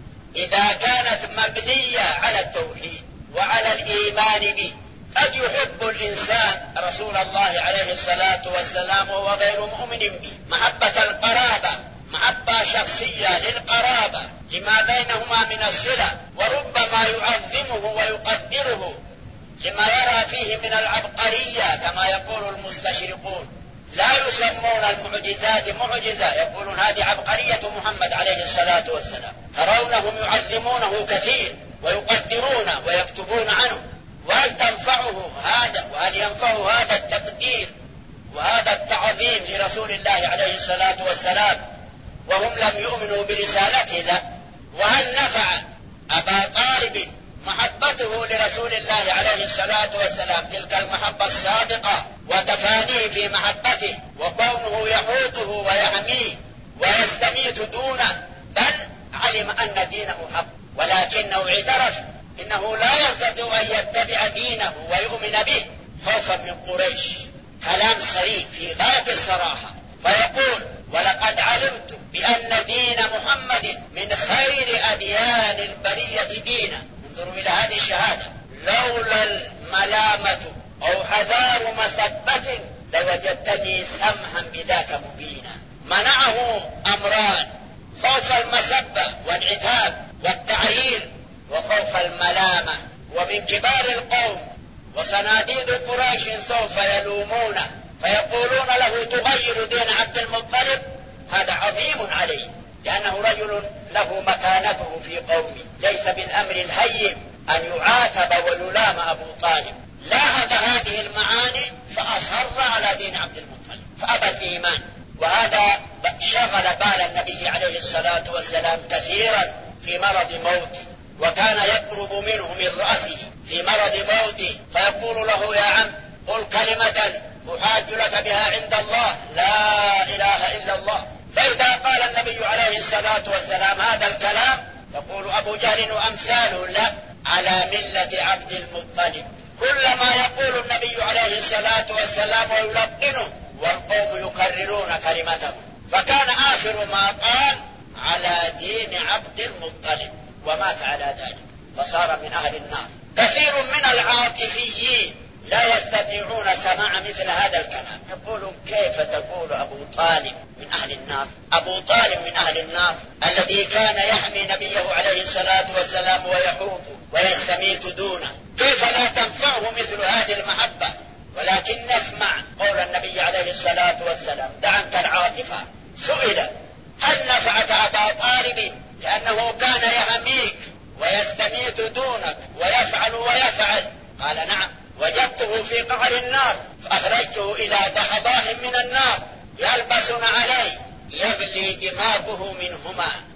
إذا كانت مبنية على التوحيد وعلى الإيمان به. قد يحب الإنسان رسول الله عليه الصلاة والسلام وهو غير مؤمن به، محبة القرابة، محبة شخصية للقرابة لما بينهما من الصلة، وربما يعظمه ويقدره لما يرى فيه من العبقرية كما يقول المستشرقون. لا يسمون المعجزات معجزة، يقولون هذه عبقرية محمد عليه الصلاة والسلام. ترونهم يعظمونه كثير ويقدرون ويكتبون عنه. وهل تنفعه هذا وهل ينفعه هذا التقدير وهذا التعظيم لرسول الله عليه الصلاة والسلام وهم لم يؤمنوا برسالته؟ لا. وهل نفع أبا طالب محبته لرسول الله عليه الصلاة والسلام تلك المحبة الصادقة وتفانيه في محبته وكونه يحوطه ويحميه ويستميت دونه، بل علم أن دينه حق ولكنه اعترف إنه لا يستطيع أن يتبع دينه ويؤمن به خوفا من قريش. كلام صريح في غاية الصراحة، فيقول ولقد علمت بأن دين محمد من خير أديان البرية دينا. انظروا إلى هذه الشهادة. لولا الملامة أو حذار مسبة لوجدتني سمحا بذاك مبينا. منعه أمران: خوف المسبة والعتاب والتعيير، وخوف الملامة. ومن كبار القوم وصناديد قريش سوف يلومونه فيقولون له تغير دين عبد المطلب. هذا عظيم عليه لأنه رجل له مكانته في قومه، ليس بالأمر الهين أن يعاتب ويلام أبو طالب. لاحظ هذه المعاني فأصر على دين عبد المطلب فأبى الإيمان. وهذا شغل بال النبي عليه الصلاة والسلام كثيرا في مرض موته، وكان يقرب منه من رأسه في مرض موته فيقول له يا عم قل كلمة أحاج لك بها عند الله لا إله إلا الله. فإذا قال النبي عليه الصلاة والسلام هذا الكلام يقول أبو جهل وأمثاله لا على ملة عبد المطلب. كلما يقول النبي عليه الصلاة والسلام ويلقنه والقوم يكررون كلمته، فكان آخر ما قال على دين عبد المطلب ومات على ذلك فصار من أهل النار. كثير من العاطفيين لا يستطيعون سماع مثل هذا الكلام، يقولون كيف تقول أبو طالب من أهل النار؟ أبو طالب من أهل النار الذي كان يحمي نبيه عليه الصلاة والسلام ويحوطه ويستميت دونه، كيف لا تنفعه مثل هذه المحبة؟ ولكن نسمع قول النبي عليه الصلاة والسلام دع عنك العاطفة. سئل هل نفعت أبا طالب لأنه كان يحميك ويستميت دونك ويفعل ويفعل؟ قال نعم. وجدته في قعر النار فأخرجته إلى ضحضاح من النار يلبسن عليه يغلي دماغه منهما